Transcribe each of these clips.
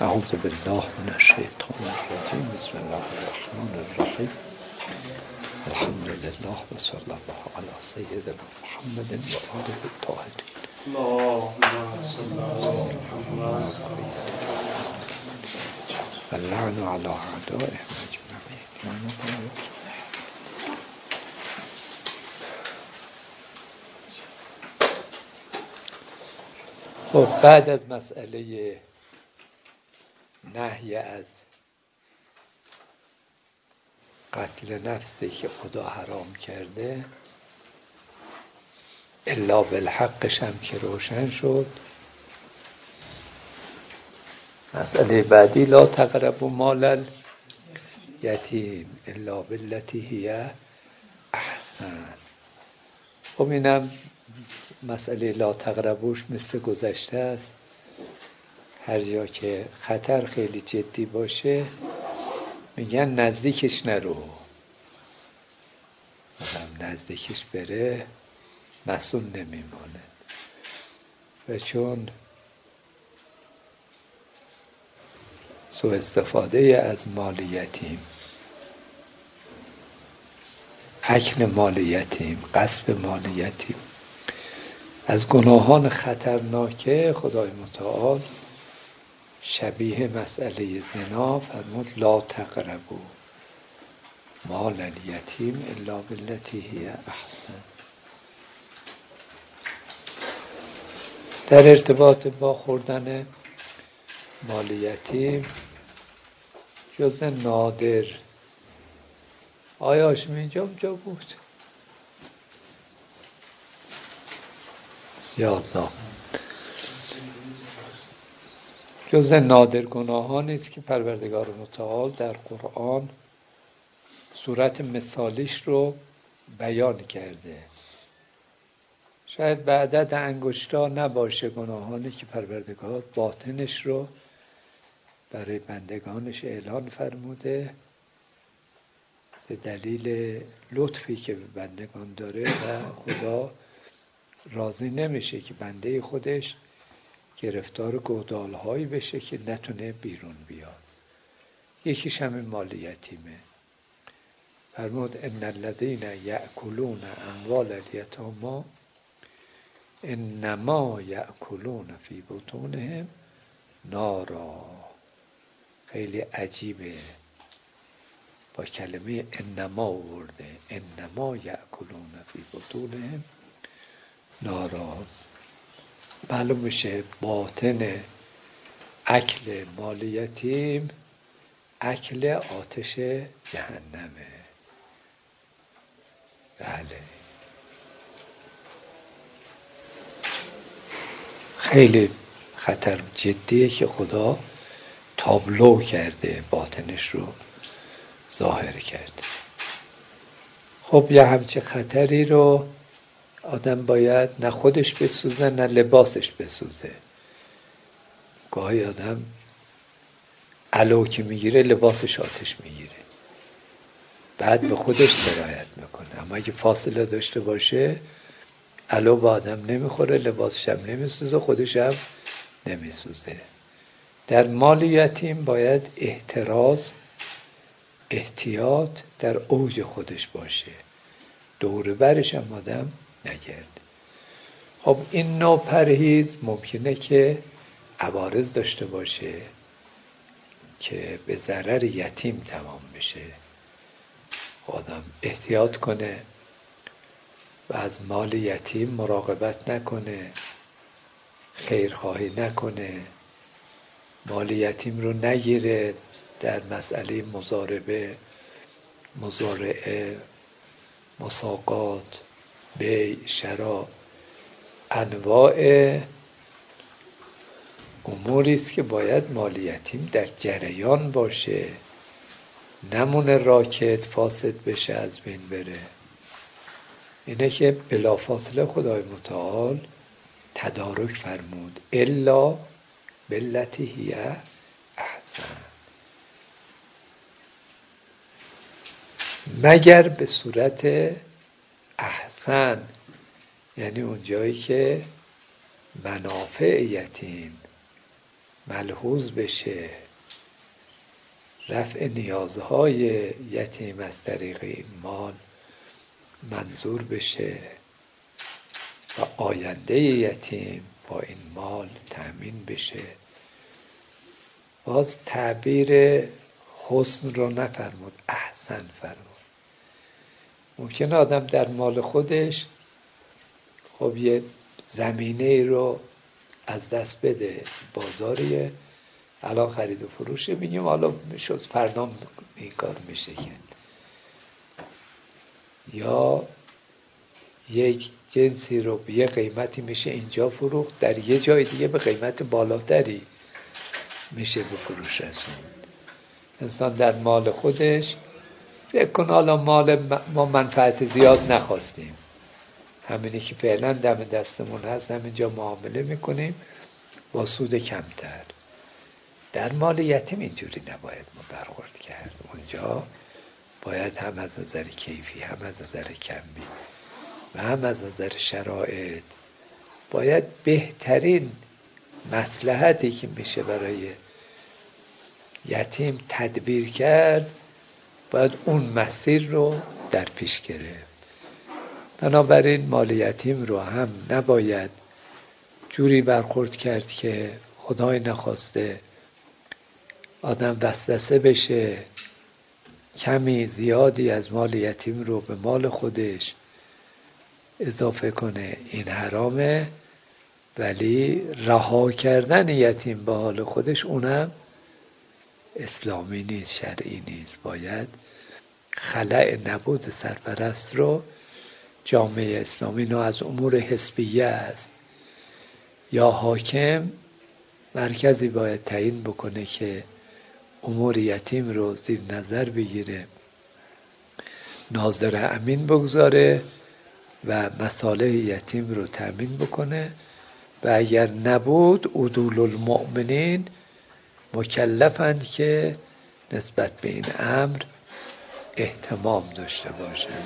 اعوذ بالله من الشیطان الرجیم. بسم الله الرحمن الرحیم. الحمد لله و صلی الله علی سیدنا محمد و آله الطاهرین. و اللعن علی اعدائهم اجمعین. خب بعد از مسئله نهی از قتل نفسی که خدا حرام کرده، الا بالحقش هم که روشن شد، مسئله بعدی لا تقربوا مال الیتیم الا بالتی هی احسن. خب اینم مسئله لا تقربوش مثل گذشته است. هر جا که خطر خیلی جدی باشه میگن نزدیکش نرو. نزدیکش بره مسئول نمیمونه. و چون سوء استفاده از مال یتیم، اکل مال یتیم، غصب مال یتیم از گناهان خطرناکه، خدای متعال شبیه مسئله زنا فرمود لا تقربوا مال الیتیم الا بالتی هی احسن. در ارتباط با خوردن مال یتیم جز نادر، آیا هاشمی اینجا بود؟ یا الله، جز نادر گناهانی است که پروردگار متعال در قرآن صورت مثالیش رو بیان کرده. شاید به عدد انگشتا نباشه گناهانی که پروردگار باطنش رو برای بندگانش اعلان فرموده به دلیل لطفی که به بندگان داره و خدا راضی نمیشه که بنده خودش گرفتار گودال‌هایی بشه که نتونه بیرون بیاد. یکیش همین مال یتیمه. فرمود ان الذین یأکلون اموال الیتامی انما یأکلون فی بطونهم نارا. خیلی عجیبه، با کلمه انما آورده، انما یأکلون فی بطونهم نارا. معلوم میشه باطن اکل مال یتیم اکل آتش جهنمه. بله، خیلی خطر جدیه که خدا تابلو کرده، باطنش رو ظاهر کرده. خب یه همچه خطری رو آدم باید نه خودش بسوزه نه لباسش بسوزه. گاهی آدم علو که میگیره لباسش آتش میگیره، بعد به خودش سرایت میکنه. اما اگه فاصله داشته باشه علو به آدم نمیخوره، لباسش هم نمیسوزه، خودش هم نمیسوزه. در مال یتیم باید احتیاط در اوج خودش باشه، دور برش هم آدم نگرده. خب این نوع پرهیز ممکنه که عوارض داشته باشه که به ضرر یتیم تمام بشه. آدم احتیاط کنه و از مال یتیم مراقبت نکنه، خیرخواهی نکنه، مال یتیم رو نگیره، در مسئله مضاربه، مزارعه، مساقات، بیع، شرا، انواع اموری است که باید مال یتیم در جریان باشه، نمونه راکد فاسد بشه، از بین بره. اینه که بلافاصله خدای متعال تدارک فرمود الا بالتی هی احسن، مگر به صورت احسن، یعنی اون جایی که منافع یتیم ملحوظ بشه، رفع نیازهای یتیم از طریق این مال منظور بشه و آینده یتیم با این مال تأمین بشه. باز تعبیر حسن رو نفرمود، احسن فرمود. ممکنه آدم در مال خودش خب یه زمینه رو از دست بده، بازاریه، الان خرید و فروشه، میگیم حالا میشد فردا این کار میشه کرد، یا یک جنسی رو به یه قیمتی میشه اینجا فروخت، در یه جای دیگه به قیمت بالاتری میشه به فروش رسوند. انسان در مال خودش فکر کن حالا مال ما منفعت زیاد نخواستیم، همینی که فعلا دم دستمون هست همینجا معامله میکنیم با سود کمتر. در مال یتیم اینجوری نباید ما برخورد کرد. اونجا باید هم از نظر کیفی، هم از نظر کمی و هم از نظر شرایط باید بهترین مصلحتی که میشه برای یتیم تدبیر کرد، باید اون مسیر رو در پیش گرفت. بنابراین مال یتیم رو هم نباید جوری برخورد کرد که خدای نخواسته آدم وسوسه بشه، کمی زیادی از مال یتیم رو به مال خودش اضافه کنه. این حرامه. ولی رها کردن یتیم به حال خودش اونم اسلامی نیست، شرعی نیست. باید خلأ نبود سرپرست رو جامعه اسلامی نو از امور حزبیه است، یا حاکم مرکزی باید تعیین بکنه که امور یتیم رو زیر نظر بگیره، ناظر امین بگذاره و مصالح یتیم رو تأمین بکنه. و اگر نبود عدول المؤمنین مکلفند که نسبت به این امر اهتمام داشته باشند.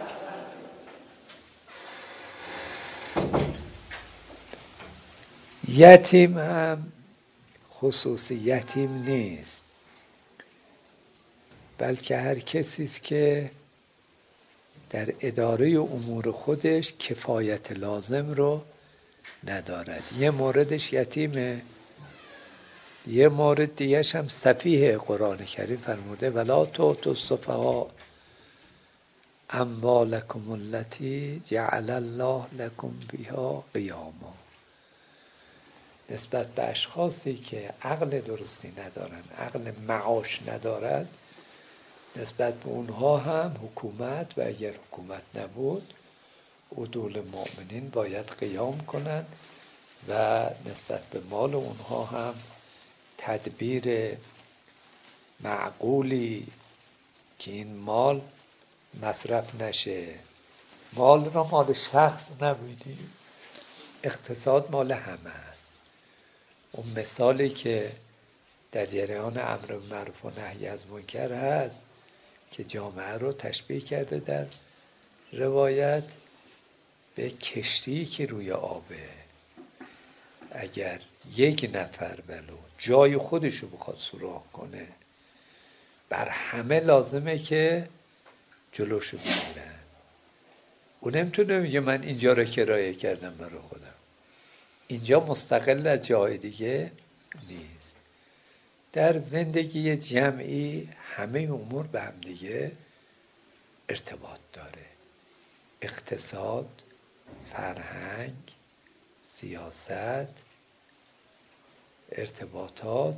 یتیم هم خصوص یتیم نیست، بلکه هر کسی است که در اداره امور خودش کفایت لازم رو ندارد. یه موردش یتیمه، یه مورد دیگهش هم سفیه. قرآن کریم فرموده ولا تؤتوا السفهاء اموالکم التی جعل الله لکم بها قیاما. نسبت به اشخاصی که عقل درستی ندارن، عقل معاش ندارد، نسبت به اونها هم حکومت و اگر حکومت نبود عدول مؤمنین باید قیام کنند و نسبت به مال اونها هم تدبیر معقولی که این مال مصرف نشه. مال را مال شخص نبینیم، اقتصاد مال همه است. اون مثالی که در جریان امر معروف و نهی از منکر هست که جامعه رو تشبیه کرده در روایت به کشتی که روی آبه. اگر یک نفر ولو جای خودشو بخواد سوراخ کنه، بر همه لازمه که جلوشو بگیرن. اون نمیتونه میگه من اینجا رو کرایه کردم برای خودم، اینجا مستقل از جای دیگه نیست. در زندگی جمعی همه امور به هم دیگه ارتباط داره. اقتصاد، فرهنگ، سیاست، ارتباطات،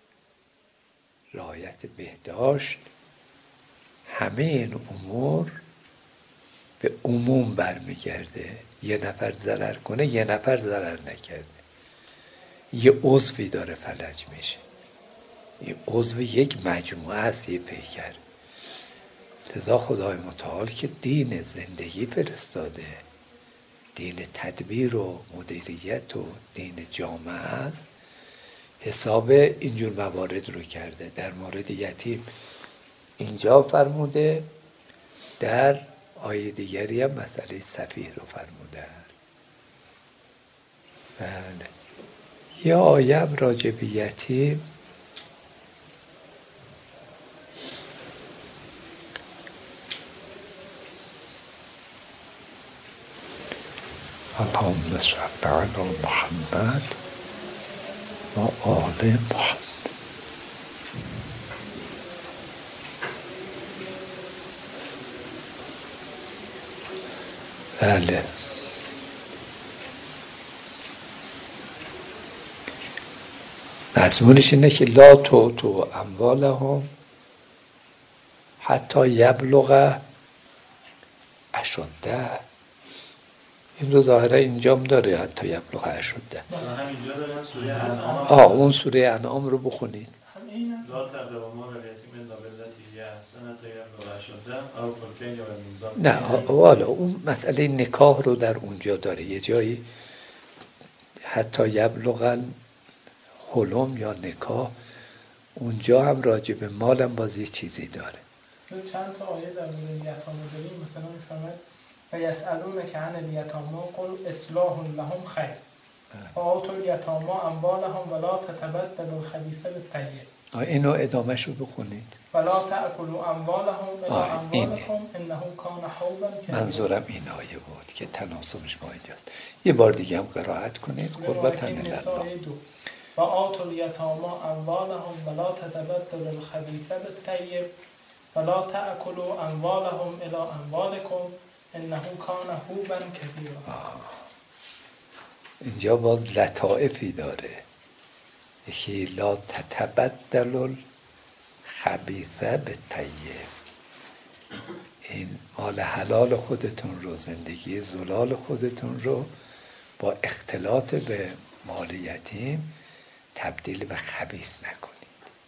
رعایت بهداشت، همه این امور به عموم برمیگرده. یه نفر ضرر کنه یه نفر ضرر نکرده، یه عضوی داره فلج میشه. یه عضو یک مجموعه است، یه پیکر. لذا خدای متعال که دین زندگی فرستاده، دین تدبیر و مدیریت و دین جامعه است، حساب اینجور موارد رو کرده. در مورد یتیم اینجا فرموده، در آیه دیگری هم مسئله سفیه رو فرموده. بله. یه آیه راجع به یتیم اللهم صل علی محمد و آل محمد. بله، مضمونش اینه که لا تؤتوا اموالهم حتی یبلغ اشده. این رو ظاهره اینجام داره، حتی یبلغ اشده. اون سوره انعام رو بخونید. نه والا اون مسئله نکاح رو در اونجا داره، یه جایی حتی یبلغ حلم یا نکاح، اونجا هم راجع به مالم باز یه چیزی داره. چند تا آیه در مورد یتامه داریم، مثلا میفرماید و یسألونک عن الیتامی قل اصلاح لهم خیر فآتوا الیتامی اموالهم ولا تتبدلوا الخبیث بالطیب. اینو ادامهش رو بخونید. ولا تأکلوا اموالهم الی اموالکم انه کان حوبا کبیرا. منظورم این آیه بود که تناسبش با اینجاست. یه بار دیگه هم قرائت کنید. قربتاً الله. و آتوا الیتامی اموالهم ولا تتبدلوا الخبیث بالطیب ولا تأکلوا اموالهم الی اموالکم انه کان حوبا کبیرا. اینجا باز لطائفی داره. یکی لا تتبدل الخبیث بالطیب، این مال حلال خودتون رو، زندگی زلال خودتون رو با اختلاط به مال یتیم تبدیل به خبیث نکنید.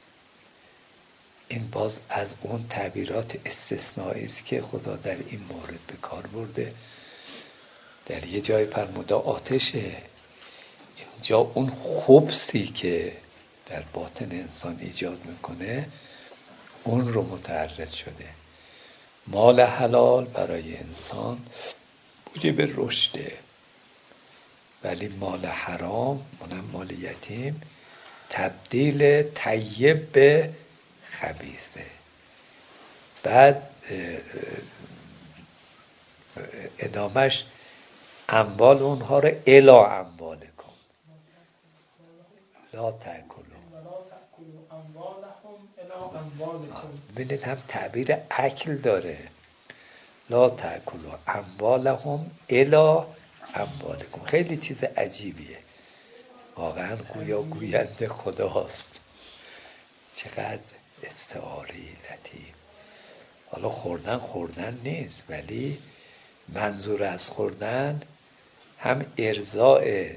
این باز از اون تعبیرات استثنایی است که خدا در این مورد به کار برده. در یه جای فرموده آتشه، اینجا اون خبثی که در باطن انسان ایجاد میکنه اون رو متعرض شده. مال حلال برای انسان موجب رشده، ولی مال حرام، اونم مال یتیم، تبدیل طیب به خبیثه. بعد ادامش اموال اونها رو الی اموالکم لا تأکلوا. ببینید هم تعبیر اکل داره، لا تأکلوا اموالهم الی اموالکم. خیلی چیز عجیبیه واقعا، گویا گوینده خداست. چقدر استعاری لطیف. حالا خوردن نیست، ولی منظور از خوردن هم ارضاء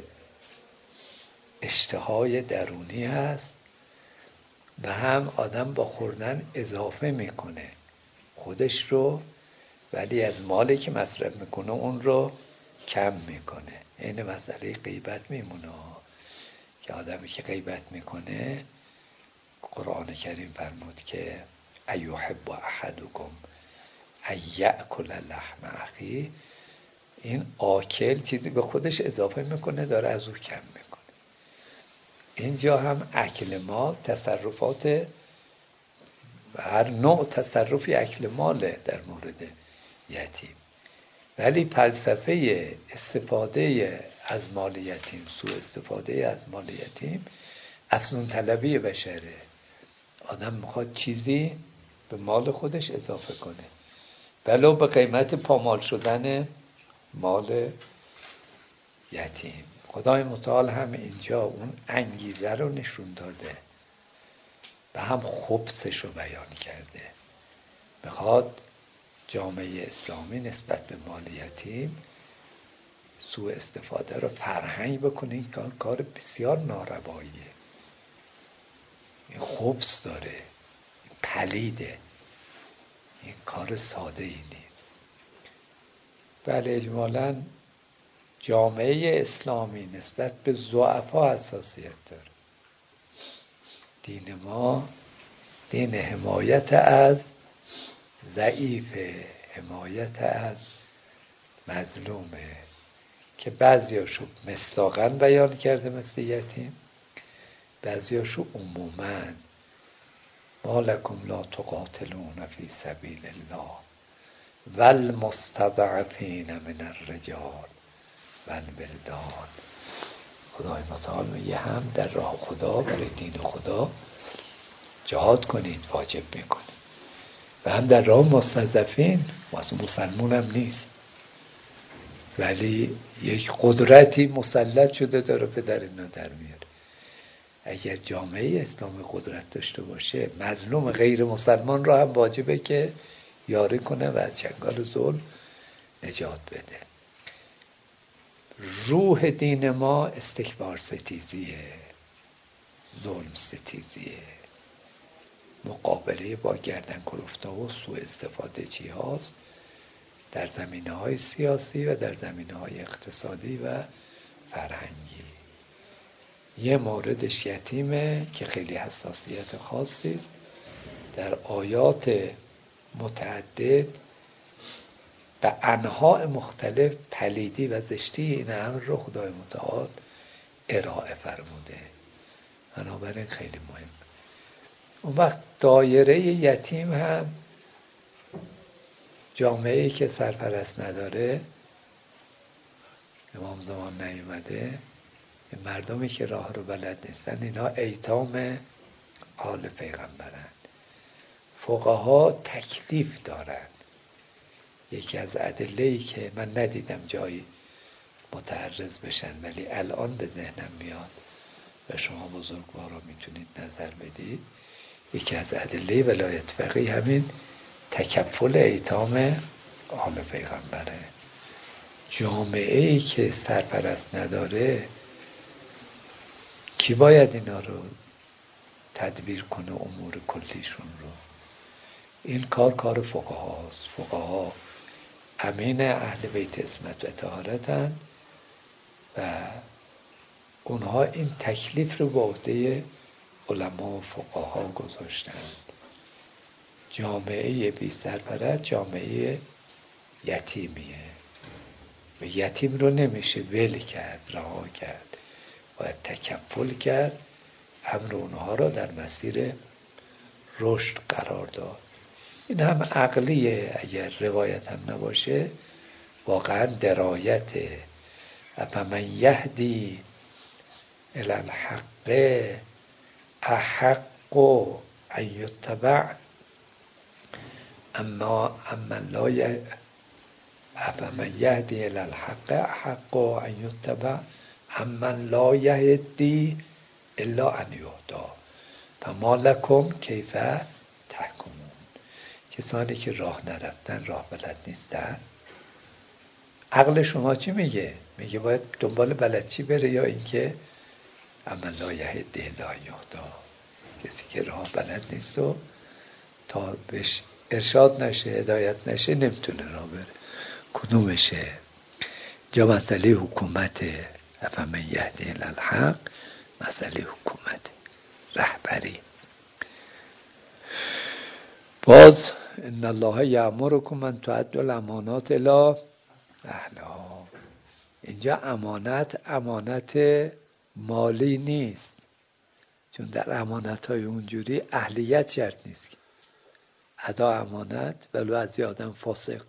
اشتهای درونی هست و هم آدم با خوردن اضافه میکنه خودش رو، ولی از مالی که مصرف میکنه اون رو کم میکنه. این مسئله غیبت میمونه که آدمی که غیبت میکنه، قرآن کریم فرمود که ایحب احدکم ان یأکل لحم اخیه، این آکل چیزی به خودش اضافه میکنه داره از او کم میکنه. اینجا هم اکل مال تصرفات، هر نوع تصرفی اکل ماله در مورد یتیم، ولی فلسفه استفاده از مال یتیم، سوء استفاده از مال یتیم افزون طلبی بشره. آدم میخواد چیزی به مال خودش اضافه کنه ولو به قیمت پامال شدن مال یتیم. خدای متعال هم اینجا اون انگیزه رو نشون داده و هم خبثش رو بیان کرده. میخواد جامعه اسلامی نسبت به مال یتیم سوء استفاده رو فرهنگ بکنه. این کار بسیار نارواییه، این خبث داره، این پلیده، این کار ساده ای نیست. بله اجمالاً جامعه اسلامی نسبت به ضعفا حساسیت داره. دین ما دین حمایت از ضعیف، حمایت از مظلومه، که بعضیاشو مصداقاً بیان کرده مثل یتیم، بعضیاشو عموماً ما لکم لا تقاتلون فی سبیل الله والمستضعفین من الرجال والولدان. خدای متعال میگه هم در راه خدا برای دین خدا جهاد کنید، واجب میکنید، و هم در راه مستضعفین، واسه مسلمون هم نیست ولی یک قدرتی مسلط شده داره پدر اینا در میاره. اگر جامعه اسلامی قدرت داشته باشه مظلوم غیر مسلمان را هم واجبه که یاری کنه و از چنگال ظلم نجات بده. روح دین ما استکبار ستیزیه، ظلم ستیزیه، مقابله با گردن کلفتا و سوء استفاده چی هاست در زمینه‌های سیاسی و در زمینه‌های اقتصادی و فرهنگی. یه موردش یتیمه که خیلی حساسیت خاصی است. در آیات متعدد به انواع مختلف پلیدی و زشتی این امر رو خدای متعال ارائه فرموده، بنابراین خیلی مهم. اون وقت دایره یتیم هم جامعه‌ای که سرپرست نداره، امام زمان نیومده، مردمی که راه رو بلد نیستن، اینا ایتام آل پیغمبرند. فقها تکلیف دارند. یکی از ادله‌ای که من ندیدم جایی متعرض بشن ولی الان به ذهنم میاد و شما بزرگوارا میتونید نظر بدید، یکی از ادله ولایت فقیه همین تکفل ایتام آل پیغمبره. جامعه‌ای که سرپرست نداره کی باید اینا رو تدبیر کنه امور کلیشون رو؟ این کار فقهاست. فقها امین اهل بیت عصمت و طهارتن و اونها این تکلیف رو به عهده علما و فقها گذاشتند. جامعه بی سرپرست جامعه یتیمیه و یتیم رو نمیشه ول کرد، رها کرد، باید تکفل کرد، امر اونها رو در مسیر رشد قرار داد. این هم عقلیه، اگر روایت هم نباشه واقعا درایته. افمن یهدی الی الحق احق ان یتبع اما لا افمن یهدی الی الحق احق ان یتبع امن لا یهدی الا ان یهدی فما لکم کیف تحکمون. کسانی که راه نرفتن، راه بلد نیستن، عقل شما چی میگه؟ میگه باید دنبال بلدچی بره یا اینکه امن لا یهدی الا ان یهدی، کسی که راه بلد نیست و تا بهش ارشاد نشه، هدایت نشه، نمیتونه راه بره. کدومشه؟ جا مسئله حکومت، افمن یهدی الی الحق، مسئله حکومت، رهبری. باز ان الله یأمرکم ان تؤدوا الامانات الی اهلها. اینجا امانت مالی نیست، چون در امانت‌های اونجوری اهلیت شرط نیست که ادا امانت ولو از یه آدم فاسق.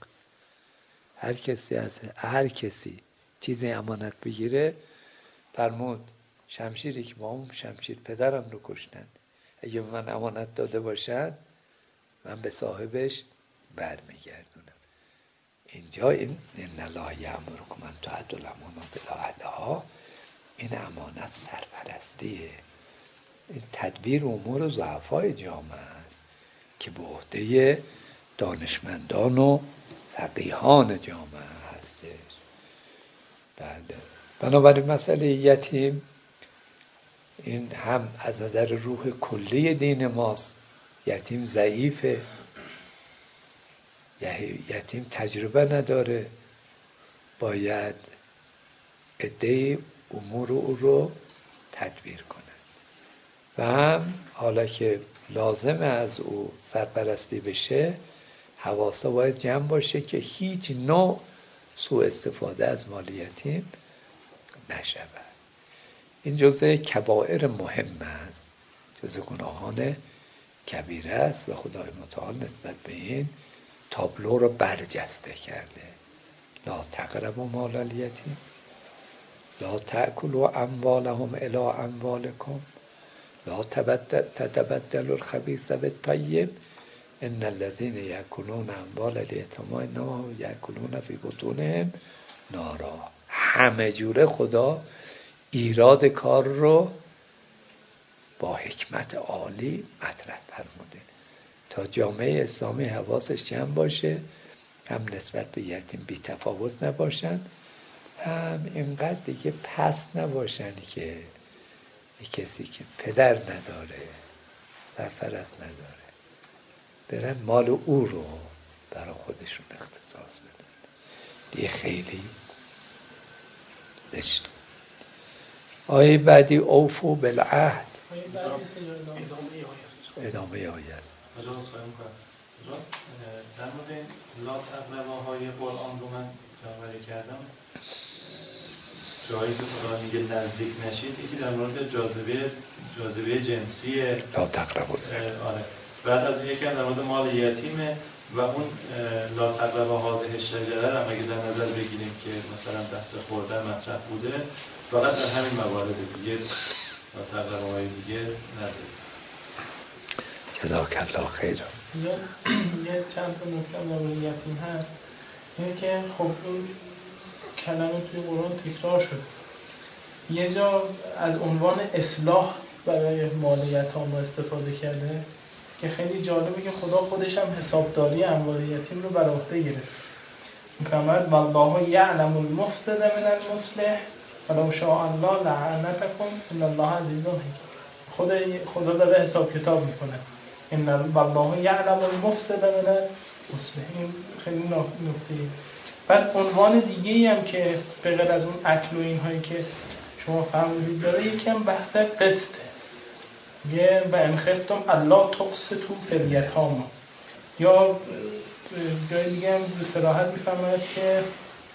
هر کسی چیزی امانت بگیره، فرمود شمشیری که با اون شمشیر پدرم رو کشتن، اگه من امانت داده باشن من به صاحبش برمیگردونم. اینجا این الله یأمرکم ان تؤدوا الامانات الی اهلها، این امانت سرپرستیه، این تدبیر امور ضعفای جامعه است که به عهده دانشمندان و فقیهان جامعه هستش. بله. بنابراین مسئله یتیم این هم از نظر روح کلی دین ماست. یتیم ضعیفه، یتیم تجربه نداره، باید عده امور او رو تدبیر کنند و هم حالا که لازمه از او سرپرستی بشه، حواسا باید جمع باشه که هیچ نوع سوء استفاده از مال یتیم نشود. این جزء کبائر مهم است، جزء گناهان کبیره است و خدای متعال نسبت به این تابلو رو برجسته کرده. لا تقربوا مال الیتیم لا تأکلوا اموالهم الی اموالکم لا تتبدلوا الخبیث بالطیب ان الذین یأکلون اموال الیتامی انما یأکلون فی بطونهم نارا. همه جوره خدا ایراد کار رو با حکمت عالی مطرح فرموده تا جامعه اسلامی حواسش جمع باشه، هم نسبت به یتیم بی تفاوت نباشن، هم اینقدر دیگه پست نباشن که کسی که پدر نداره، سرپرست نداره، برن مال او رو برای خودشون اختصاص بدن. دیگه خیلی زشت. آیه بعدی اوفو بالعهد. ادامه آیه است. در مورد لا تقرباهای قرآن رو من جمع‌آوری کردم، جایی که خدا میگه نزدیک نشید، یکی در مورد جاذبه جنسی لا تقربوا. آره. بعد از یکی در مورد مال یتیمه و اون لا تقربا هذه الشجره رو اگه در نظر بگیریم که مثلا بحث خوردن مطرح بوده، فقط در همین موارد دیگه لا تقرباهای دیگه نداره. جزاک الله خیر. یه چند تا نکته در مورد یتیم هست. اینه که خب این کلمه توی قرآن تکرار شد. یه جا از عنوان اصلاح برای مال یتام استفاده کرده که خیلی جالبه که خدا خودش هم حسابداری اموال یتیم رو بر عهده گرفت. می‌فرماید والله یعلم المفسد من المصلح ولو شاء الله لعنتکم ان الله عزیز حکیم. خدا داره حساب کتاب میکنه. ان والله یعلم المفسد من المصلح. این خیلی نکته. بعد عنوان دیگه‌ای هم که به غیر از اون اکل و اینهایی که شما فهمیدید داره، یکی هم بحث قسطه. یه و ان خفتم الا تقسطوا فی الیتامی، یا جای دیگه هم به صراحت میفهمد که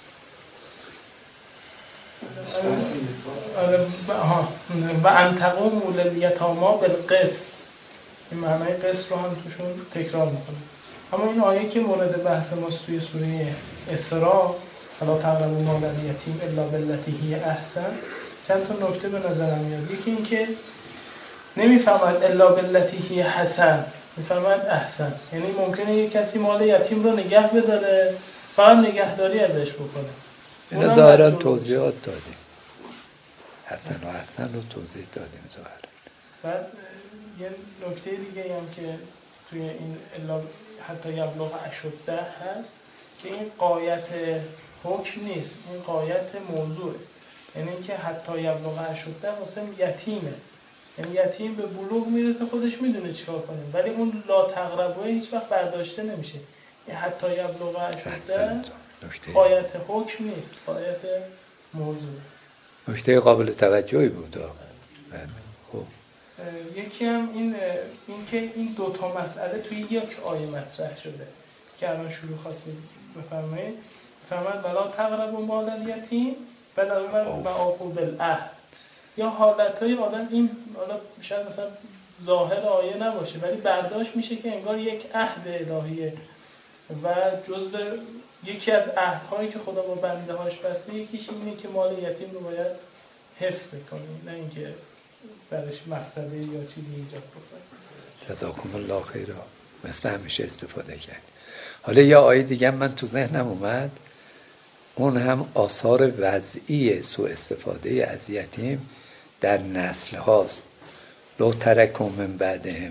و ان تقوموا للیتامی بالقسط. این معنای قسط رو هم توشون تکرار میکنه. اما این آیه که مورد بحث ماست توی سوره اسراء فلا تقربوا مال الیتیم الا بالتی هی احسن، چند تا نکته به نظرم میاد. یکی این که نمیفهمد الا بالتی هی حسن، میفهمد احسن. یعنی ممکنه یک کسی مال یتیم رو نگه بداره، فقط نگهداری ازش بکنه. این ظاهرا توضیحات دادیم، حسن و احسن رو توضیح دادیم ظاهرا. بعد یه نکته دیگه هم که توی این الا حتی یبلغ اشده هست که این غایت حکم نیست، این غایت موضوعه. یعنی اینکه حتی یبلغ اشده واسه یتیمه، یعنی یتیم به بلوغ میرسه خودش میدونه چیکار کنه، ولی اون لا تقربوا هیچ وقت برداشته نمیشه. این حتی یبلغ اشده غایت حکم نیست، غایت موضوع. نکته قابل توجهی بود. خب یکی هم این که این دوتا مسئله توی یک آیه مطرح شده که الان شروع خواستید بفرمایید. فرمود ولا تقربوا مال الیتیم و اوفوا بالعهد. یا حالتهای آدم این حالا شاید مثلا ظاهر آیه نباشه ولی برداشت میشه که انگار یک عهد الهیه و جزء یکی از عهدهایی که خدا با بنده هاش بسته یکیش اینه که مال یتیم رو باید حفظ بکنی، نه اینکه برش مفسده یا چیزی ایجاد بکنی. جزاکم الله خیرا. مثل همیشه استفاده کرد. حالا یه آیه دیگه من تو ذهنم اومد، اون هم آثار وضعی سوء استفاده از یتیم در نسل هاست. لو ترکوا من بعدهم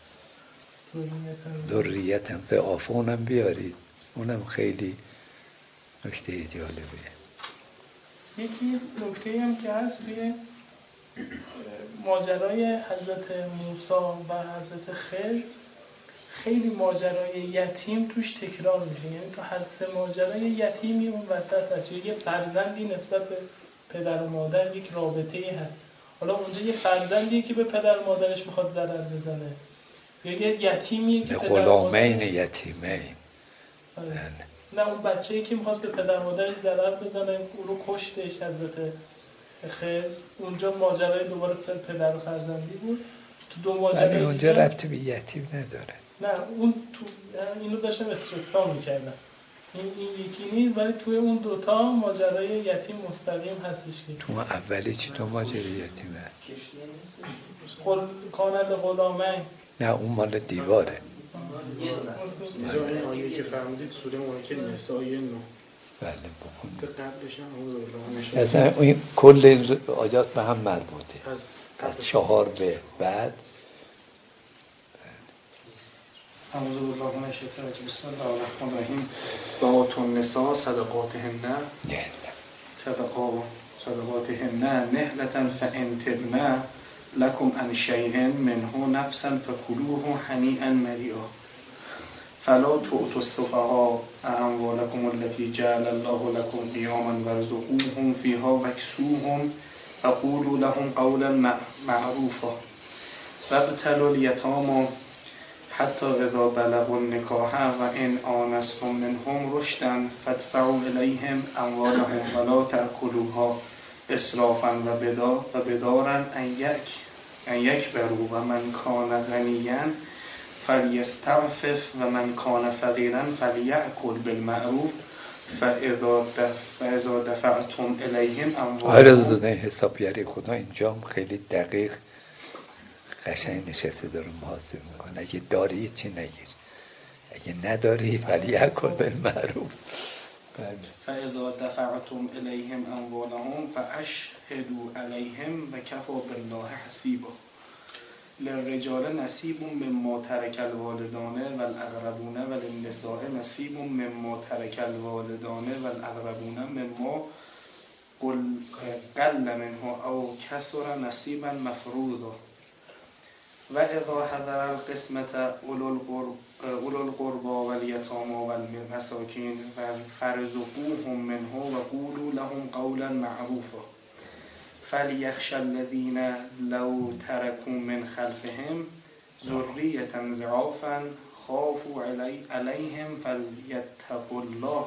ذریة ضعافا هم بیارید، اونم خیلی نکته جالبه. یکی نکته هم که هست توی ماجرای حضرت موسی و حضرت خضر، خیلی ماجرای یتیم توش تکرار میشه. یعنی تو هر سه ماجرای یتیمی اون وسط هست. یه فرزندی نسبت به پدر و مادر یک رابطه‌ای هست. حالا اونجا یه فرزندیه که به پدر و مادرش میخواد ضرر بزنه، یا یه یتیمیه که پدر و غلامین یتیمین. نه اون بچه‌ای که میخواد به پدر و مادرش ضرر بزنه، او رو کشتش حضرت خضر، اونجا ماجرای دوباره پدر و فرزندی بود. تو دو ماجرای ولی اونجا ربطی به یتیم نداره. نه اون تو اینو داشتم استثنا می‌کردم، این یکی نیست، ولی توی اون دوتا ماجرای یتیم مستقیم هستش. تو اولی چی تو ماجرای یتیم هست؟ کانال غلامین. نه اون مال دیواره. اینجا این آیه که فرمودید سوره مالکه نساء 9. بله بخونید. قبلش هم اصلا این کل این آیات به هم مربوطه. از 4 به بعد. اعوذ بالله من الشیطان الرجیم. بسم الله الرحمن الرحیم. و آتوا النساء صدقاتهن نهلة فإن تبن لكم عن شيء منه نفسا فكلوه هنيئا مريئا فلا تؤتوا السفهاء أموالكم التي جعل الله لكم قياما وارزقوهم فيها واكسوهم وقولوا لهم قولا معروفا وابتلوا اليتامى حتى إذا بلغوا النكاح وإن آنستم منهم رشدا فادفعوا إليهم أموالهم ولا تأكلوها إسرافا وبدارا أن يكبروا ومن كان غنيا فليستعفف ومن كان فقيرا فليأكل بالمعروف فإذا دفعتم إليهم أموالهم. آره حسابگری خدا اینجا خیلی دقیق قشنگ نشسته داره محاسبه میکنه. اگه داری چی نگیر، اگه نداری فلیأکل بالمعروف. فإذا دفعتم إليهم أموالهم فأشهدوا عليهم وكفى بالله حسيبا للرجال نصيب مما ترك الوالدان والأقربون وللنساء نصيب مما ترك الوالدان والأقربون مما قل منه أو كثر نصيبا مفروضا وإذا حضر القسمة أولو القربى واليتامى والمساكين فارزقوهم منه وقولوا لهم قولا معروفا فليخشى الذين لو تركوا من خلفهم ذرية ضعافا خافوا عليهم فليتقوا الله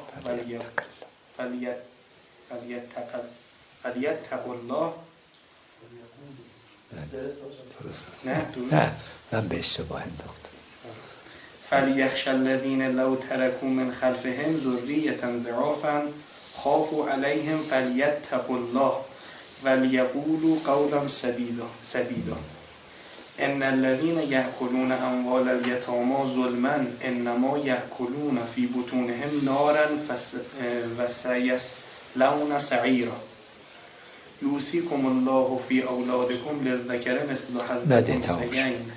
نه من به اشتباه انداختم. فليخشى الذين لو تركوا من خلفهم ذرية ضعافا خافوا عليهم فليتقوا الله وليقولوا قولا سديدا ان الذين يأكلون أموال اليتامى ظلما انما يأكلون في بطونهم نارا وسيصلون سعيرا یوصیکم الله فی اولادکم للذکر مثل حظ الانثیین.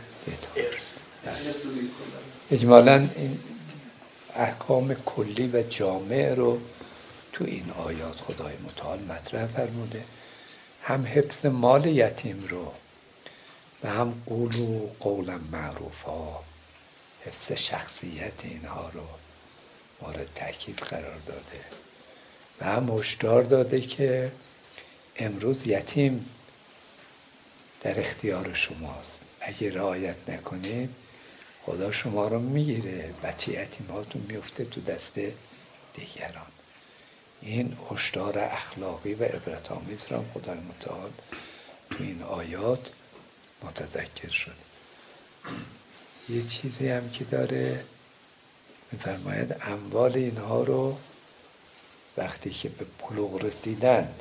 اجمالاً این احکام کلی و جامع رو تو این آیات خدای متعال مطرح فرموده. هم حفظ مال یتیم رو و هم قولا معروفا، حفظ شخصیت اینها رو مورد تأکید قرار داده و هم هشدار داده که امروز یتیم در اختیار شماست، اگه رعایت نکنید خدا شما رو میگیره، بچه یتیماتون میفته تو دست دیگران. این هشدار اخلاقی و عبرت آمیز را خدای متعال تو این آیات متذکر شد. یه چیزی هم که داره میفرماید اموال اینها رو وقتی که به بلوغ رسیدن،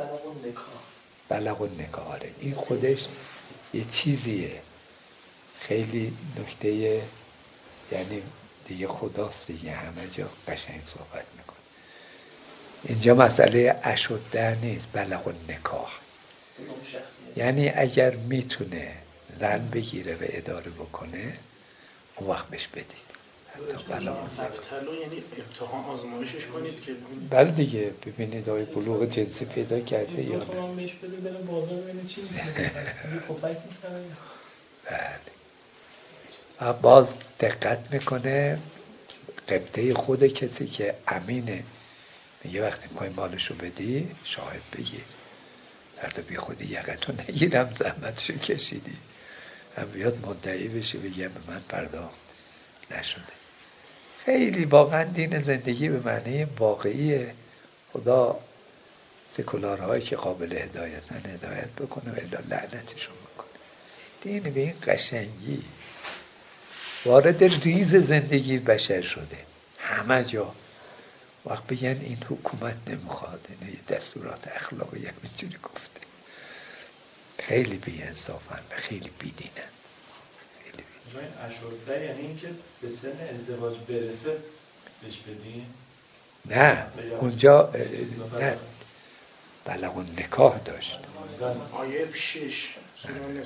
بلغ النکاح، این خودش یه چیزیه خیلی نکته، یعنی دیگه خداست دیگه، همه جا قشنگ صحبت میکنه. اینجا مسئله اشده نیست، بلغ النکاح، یعنی اگر میتونه زن بگیره و اداره بکنه اون وقت بهش بدید. ابتلا یعنی امتحان آزمایشش کنید که بله دیگه، ببینید آیا بلوغ جنسی پیدا کرده یا نه. خودم بهش بده برم بازار ببینید چی می‌کنه. کفک می‌کنه. بله. و باز دقت میکنه قبطه خود کسی که امینه، میگه وقتی پای مالشو بدی شاهد بگیر، فردا بی خودی یقتو نگیرم زحمتشو کشیدی، هم بیاد مدعی بشه بگه به من پرداخت نشده. خیلی واقعا دین زندگی به معنی واقعی خدا سکولارهایی که قابل هدایتن هدایت بکنه و الا لعنتشون بکنه. دین به این قشنگی وارد ریز زندگی بشر شده. همه جا وقت بگن این حکومت نمیخواد، این دستورات اخلاقی همینجوری گفته. خیلی بی انصافن، خیلی بی دینن. این اشرده یعنی این که به سن ازدواج برسه بهش بدین؟ نه اونجا نه بلغ نکاح داشت. آیه 6 سوره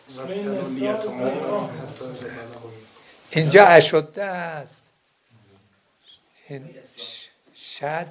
نساء اینجا اشده است. این شد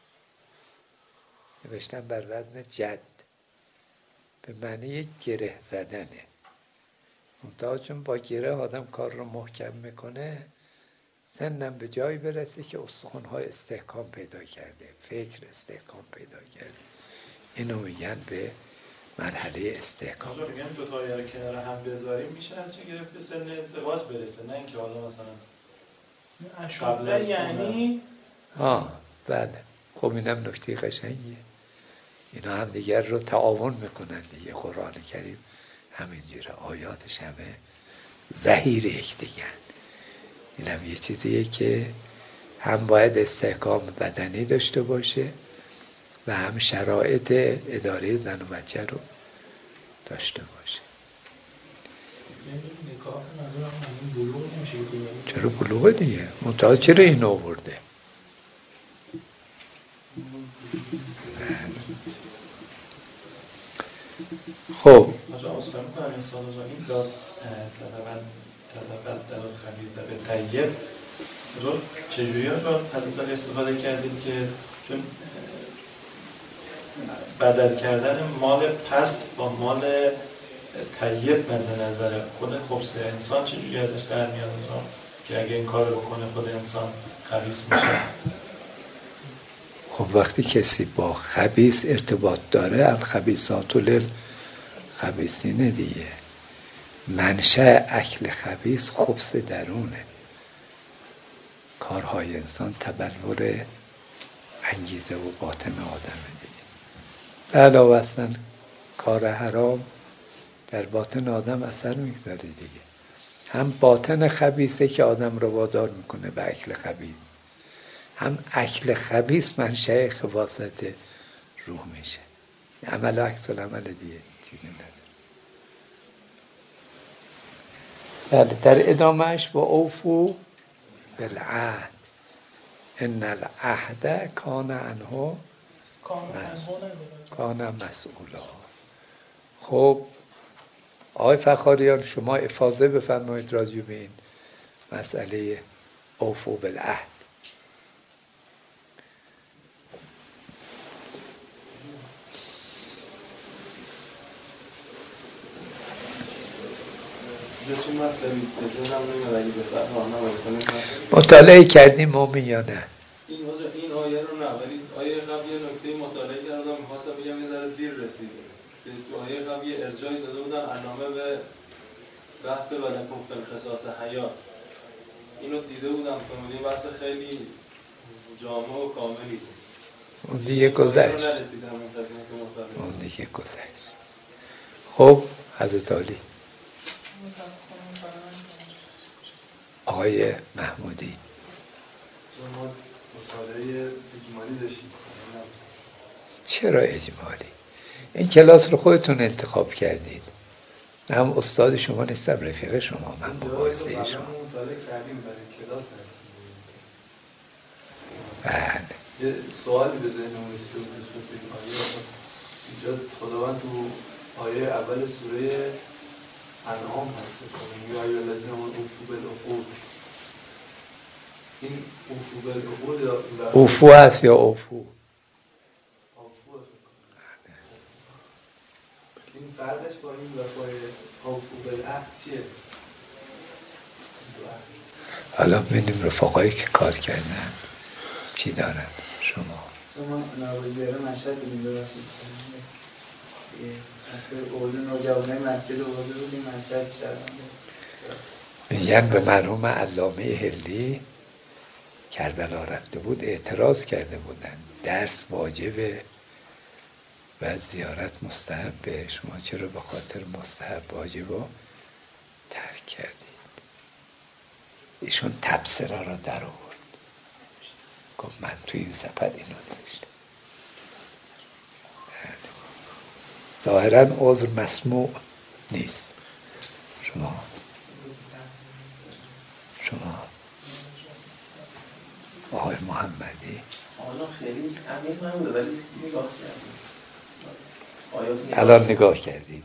نوشتن بر وزن جد به معنی گره زدنه. منتها چون با گره آدم کار رو محکم میکنه، سنم به جایی برسه که استخوان‌ها استحکام پیدا کرده، فکر استحکام پیدا کرده. اینو میگن به مرحله استحکام. میگن دو تا رو کنار هم بذاریم میشه از چه گرفت به سن ازدواج برسه، نه اینکه حالا مثلا اشده یعنی بله. خب اینم نکته قشنگیه. اینا هم دیگر رو تعاون میکنن دیگه. قرآن کریم همینجوره، آیاتش همه ظهیر یکدیگر. اینم یه چیزیه که هم باید استحکام بدنی داشته باشه و هم شرایط اداره زن و بچه رو داشته باشه. چرا بلوغه دیگه؟ منتها چرا این آورده؟ خب آجا اصلا میکنم این سال آجا این داد تدبت در خبیر به طیب آجا چجوری آجا حضرت علی استفاده کردیم که چون بدل کردن مال پست با مال طیب مد نظر خود خبث انسان چجوری ازش در میاد آجا که اگه این کار بکنه خود انسان خبیث میشه؟ خب وقتی کسی با خبیث ارتباط داره، الخبیثات للخبیثین دیگه. منشأ اکل خبیث خبث درونه. کارهای انسان تبلور انگیزه و باطن آدمه دیگه. به علاوه اصلا کار حرام در باطن آدم اثر میگذاره دیگه. هم باطن خبیثه که آدم رو وادار میکنه به اکل خبیث، هم اکل خبیث منشأ خباثت روح میشه. عمل و عکس العمل دیگه چیزی نداره. بله در ادامهش با اوفو بالعهد ان العهد کان عنه مسئولا. خب آقای فخاریان شما افاضه بفرمایید راجع به این مسئله اوفو بالعهد. مطالعه کردیم مومن یا نه؟ این آیه رو نه، ولی آیه قبل یه نکته مطالعه کردم، می‌خواستم بگم یه ذره دیر رسیده که تو آیه قبل یه ارجاعی داده بودن علامه به بحث ولکم فی القصاص حیات. اینو دیده بودم که این بحث خیلی جامع و کاملی بود. اون دیگه گذشت. خب حضرت علی آقای محمودی ما مطالعه اجمالی داشتیم. چرا اجمالی؟ این کلاس رو خودتون انتخاب کردید. هم استاد شما نیستم، رفیق شما، من مباحثه شما. مطالعه کردیم برای کلاس هستیم. بله. یه سوالی به ذهنم رسید نسبت به این آیه. اینجا خداوند تو آیه اول سوره انعام هست که یا ایها الذین آمنوا اوفوا بالعقود. این اوفو بالعقود اوفو هست یا اوفو؟ این فرقش با این وفای اوفو بالعهد چیه؟ حالا ببینیم رفقایی که کار کردن چی دارن. شما نوازیاره مشهد بودیم بباشید اولو نوجوانه مسجد اوضه بودیم مشهد شرمنده میگن به مرحوم علامه هلی کربلا رفته بود اعتراض کرده بودن درس واجبه و زیارت مستحبه، شما چرا به خاطر مستحب واجب رو ترک کردید؟ ایشون تبصره را در آورد، گفت من تو این سفر اینو نوشتم. ظاهرا عذر مسموع نیست. شما آقای محمدی حالا خیلی عمیق نبوده ولی نگاه کردیم. الان نگاه کردید؟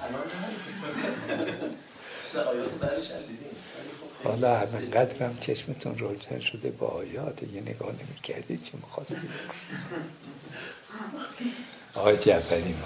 نه آیات برش دیدیم. حالا همینقدر هم چشمتون روشن شده با آیات، یه نگاه نمی کردید چی می‌خواستید؟ آقای جعفری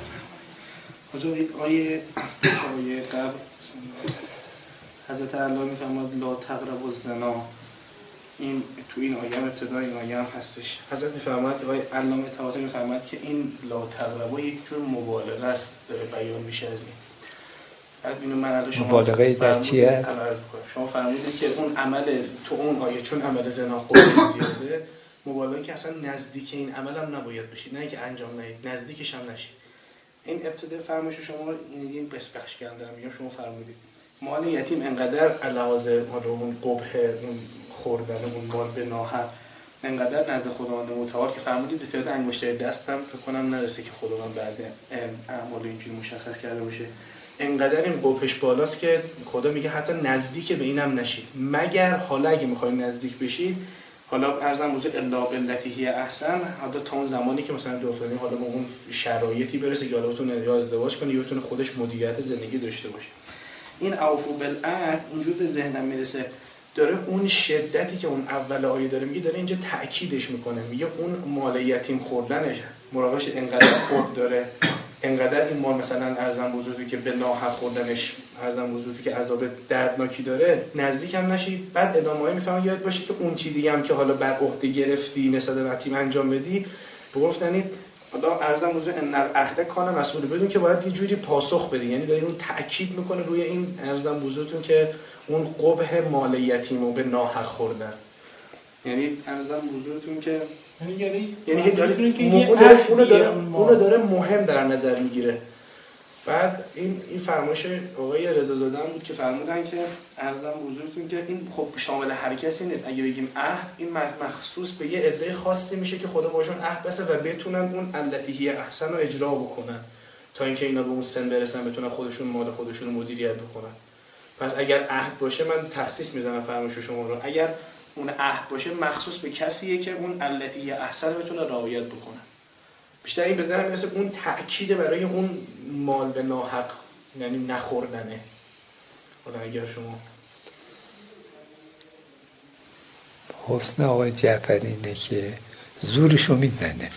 آیه قبل حضرت الله میفرماد لا تقربوا الزنا، این تو این آیه ابتدای این آیه هم هستش. حضرت میفرماد آقای علامه طباطبایی میفرماد که این لا تقربوا یک جور مبالغه است داره بیان میشه از این. بعد اینو من شما مبالغه در چیه؟ شما فرمودید که اون عمل تو اون آیه چون عمل زنا خود زیاده، مبالغه که اصلا نزدیک این عمل هم نباید بشید، نه اینکه انجام ندید، نزدیکش هم نشید. این ابتدای فرمایش شما این بخش کردم میگم شما فرمودید مال یتیم انقدر علاوه مال اون قبح اون خوردن اون مال به ناحق انقدر نزد خداوند متعال که فرمودید به تعداد انگشتای دستم فکر کنم نرسه که خداوند بعضی اعمال اینجوری مشخص کرده باشه. انقدر این قبحش بالاست که خدا میگه حتی نزدیک به اینم نشید، مگر حالا اگه میخواید نزدیک بشید، حالا ارزم موضوع الا بالتی هی احسن، حالا تا اون زمانی که مثلا دوتونی حالا با اون شرایطی برسه که حالا بتونه یا ازدواج کنه یا بتونه خودش مدیریت زندگی داشته باشه. این اوفو بالعهد اینجور به ذهنم میرسه داره اون شدتی که اون اول آیه داره میگه، داره اینجا تأکیدش میکنه، میگه اون مال یتیم خوردنش مراقبش انقدر خورد داره، انقدر این مال مثلا ارزم بزرگی که به ناحق خوردنش ارزم بزرگی که عذاب دردناکی داره نزدیک هم نشید. بعد ادامه‌ای میفهمم یاد باشه که اون چیزی هم که حالا بر عهده گرفتی نسبت به یتیم انجام بدی، گفتنید حالا ارزم بزرگ ان العهد کان مسئول، بدون که باید یه جوری پاسخ بدی، یعنی داره اون تأکید میکنه روی این ارزم بزرگتون که اون قبح مال یتیم و به ناحق خوردن، یعنی ارزم بزرگتون که یعنی داره مهم در نظر میگیره. بعد این فرمایش آقای رضازاده هم بود که فرمودن که ارزم حضورتون که این خب شامل هر کسی نیست، اگه بگیم عهد این مخصوص به یه عده خاصی میشه که خدا باشون عهد بسته و بتونن اون التی هی احسن رو اجرا بکنن تا اینکه اینا به اون سن برسن بتونن خودشون مال خودشون رو مدیریت بکنن. پس اگر عهد باشه من تخصیص میزنم فرمایش شما رو، اگر اون عهد باشه مخصوص به کسیه که اون التی احسن بتونه رعایت بکنه. بیشتر این بزنم مثل اون تأکید برای اون مال به ناحق یعنی نخوردنه. حالا اگر شما حسن آقای جعفری اینه که زورشو میزنه.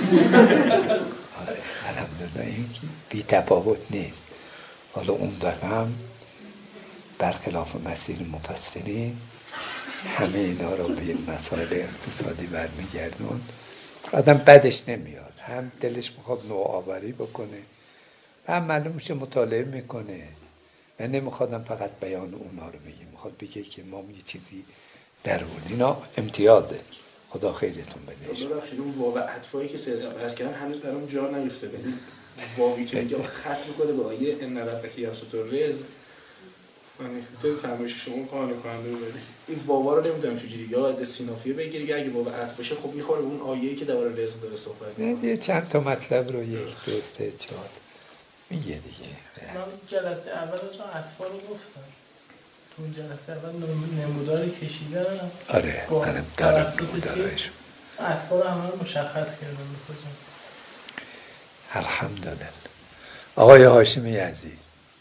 الحمدلله این بی تفاوت نیست. حالا اون دفعه هم برخلاف مسیر مفسرین همه اینا رو به مسائل اقتصادی برمیگردون. آدم بدش نمیاد، هم دلش میخواد نوآوری بکنه، هم معلوم میشه مطالعه میکنه و نمیخوادم فقط بیان اونا رو بگیم، میخواد بگه که ما یه چیزی درون اینا امتیازه. خدا خیرتون بده. ببخشید اون واو عطفایی که عرض کردم هنوز برام جا نیفتاده. واوی که میگه ختم میکنه به آیه ان ربک یبسط الرزق، من تو فرمایش شما قانع کننده بود. این واوا رو نمیدونم چجوری یا از سینافیه بگیری، اگه واو عطف باشه خب میخوره اون آیه‌ای که درباره رزق داره صحبت می‌کنه. یه چند تا مطلب رو 1 2 3 4 میگه دیگه. من جلسه اولش عطفا رو گفتم. تو جلسه اول نمودار کشیدن. آره منم دارم نمودارش. عطفا رو همه مشخص کردم می‌خوام. الحمدلله. آقای هاشمی عزیز.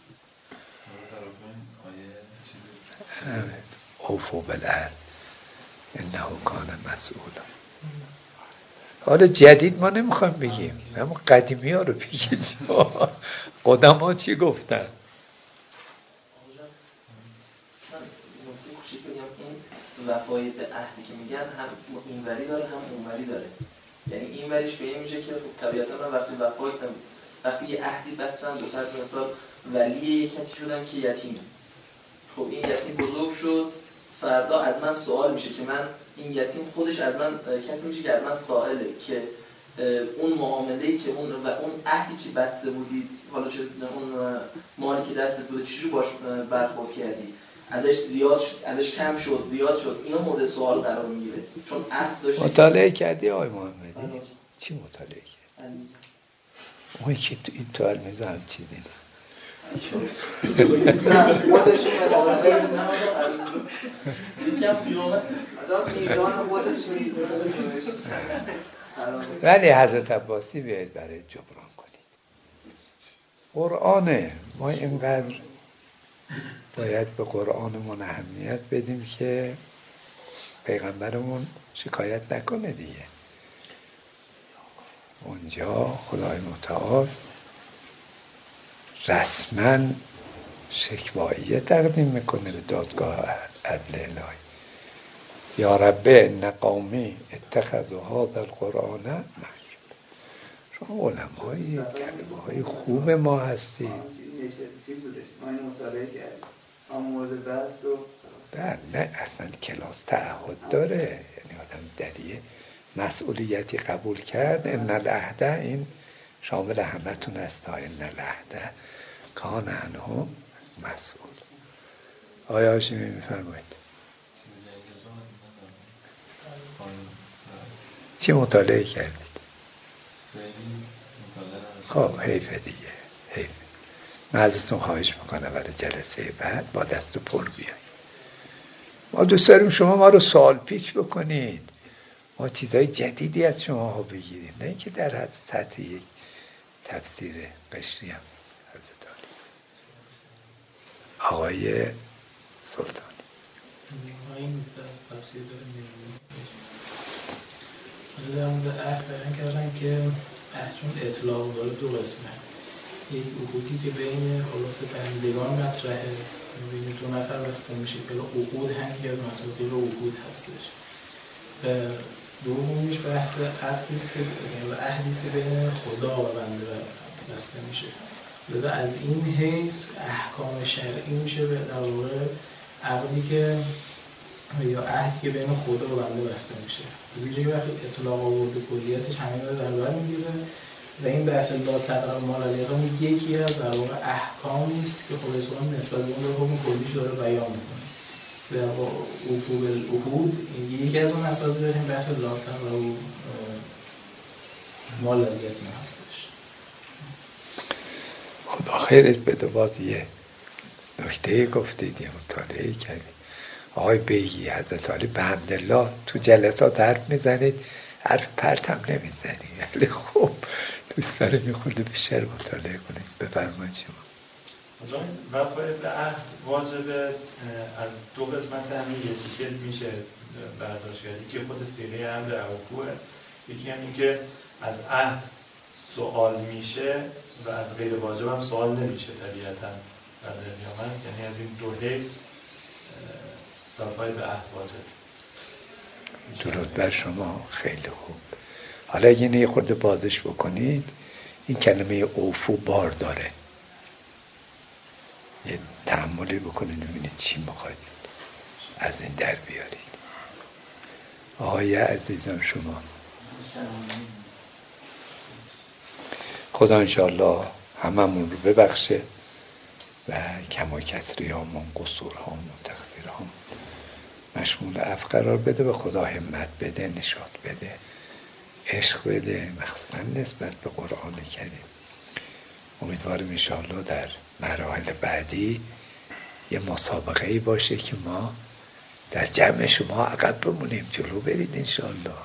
اوفو بالعهد انه کان مسئولا. حالا جدید ما نمیخوایم بگیم، همون قدیمی ها رو بگید. قدم ها چی گفتن؟ من نکته کوچیک بگم، این وفای به عهدی که میگن هم اینوری داره هم اونوری داره. یعنی اینوریش به این میشه که طبیعتا وقتی یه عهدی بستن دو طرف مثال ولی یک کسی شدم که یتیم، خب این یتیم بزرگ شد، فردا از من سوال میشه که من این یتیم خودش از من کسی میشه که از من سائله که اون معامله‌ای که اون و اون عهدی که بسته بودید، حالا چه اون مالی که دستت بوده چجوری باش برخورد کردی، ازش کم شد زیاد شد، اینا مورد سوال قرار میگیره چون عهد داشتی. مطالعه کردی آقای محمدی؟ چی مطالعه کردی؟ اون که این تو المیزان چیزی نیست. ولی حضرت عباسی بیاید برای جبران کنید. قرآنه، ما اینقدر باید به قرآنمون اهمیت بدیم که پیغمبرمون شکایت نکنه دیگه. اونجا خدای متعال رسما شکواییه تقدیم میکنه به دادگاه عدل الهی. یا رب ان قومی اتخذوا هذا القرآن مهجورا. شما علمای کلمه‌های خوب ما هستید. چیز بود ما اینو مطالعه کردیم آمورد بحث و نه اصلا کلاس تعهد داره، یعنی آدم دریه مسئولیتی قبول کرد. ان العهد این شامل همتون است. ان العهد کان عنه مسئول. آیا هاشمی میفرمایید چی مطالعه کردید؟ خب حیفه دیگه، حیفه. من ازتون خواهش میکنم برای جلسه بعد با دست پر بیایید. ما دوست داریم شما ما رو سوال پیچ بکنید، ما چیزای جدیدی از شما ها بگیریم، نه اینکه در حد سطح یک تفسیر قشری هم. حضرت آقای سلطانی این تفسیر در مورد عهد بیان کردن که عهد چون اطلاق داره دو قسمه. یک عقودی که بین خلاص بندگان مطرحه، بین دو نفر بسته میشه که عقود هم از مسائل عقود هستش. دومیش بحث عهدیست که بین خدا و بنده بسته میشه. لذا از این حیث احکام شرعی میشه به در واقع عقدی که یا عهدی که بین خدا و بنده بسته میشه. زیرا یه وقت اطلاق آورده کلیتش همین رو در بر میگیره و این بحث لا تقربوا مال الیتیم یکی از در واقع احکامی است که خدا سبحانه نسبت به اون حکم کلیش داره بیان میکنه. در واقع عقوب العهود یکی از اون مسائل داریم بحث لا تقربوا مال الیتیم هستش. خدا خیرت بده. باز یه نکته گفتید، یه مطالعه کردید. آقای بیگی حضرت علی به حمدالله تو جلسات حرف میزنید، حرف پرت هم نمیزنید، ولی خب دوست داره میخورده بیشتر مطالعه کنید. بفرمایید شما. وفای به عهد واجبه از دو قسمت همین یکی که میشه برداشت کرد. یکی خود صیغه امر عفوه، یکی هم این که از عهد سوال میشه و از غیر واجب هم سوال نمیشه طبیعتاً در دنیا. یعنی از این دو حیث وفای به عهد واجب. درود بر شما، خیلی خوب. حالا اگه یه خورده بازش بکنید، این کلمه اوفو بار داره، یه تأملی بکنید ببینید چی میخواید از این در بیارید. آقای عزیزم شما. خدا انشاءالله هممون رو ببخشه و کم و کسری هامون، قصور هامون، تقصیر هامون مشمول عفو قرار بده. به خدا همت بده، نشاط بده، عشق بده، مخصوصا نسبت به قرآن کریم. امیدوارم انشاءالله در مراحل بعدی یه مسابقه‌ای باشه که ما در جمع شما عقب بمونیم، جلو برید انشاءالله.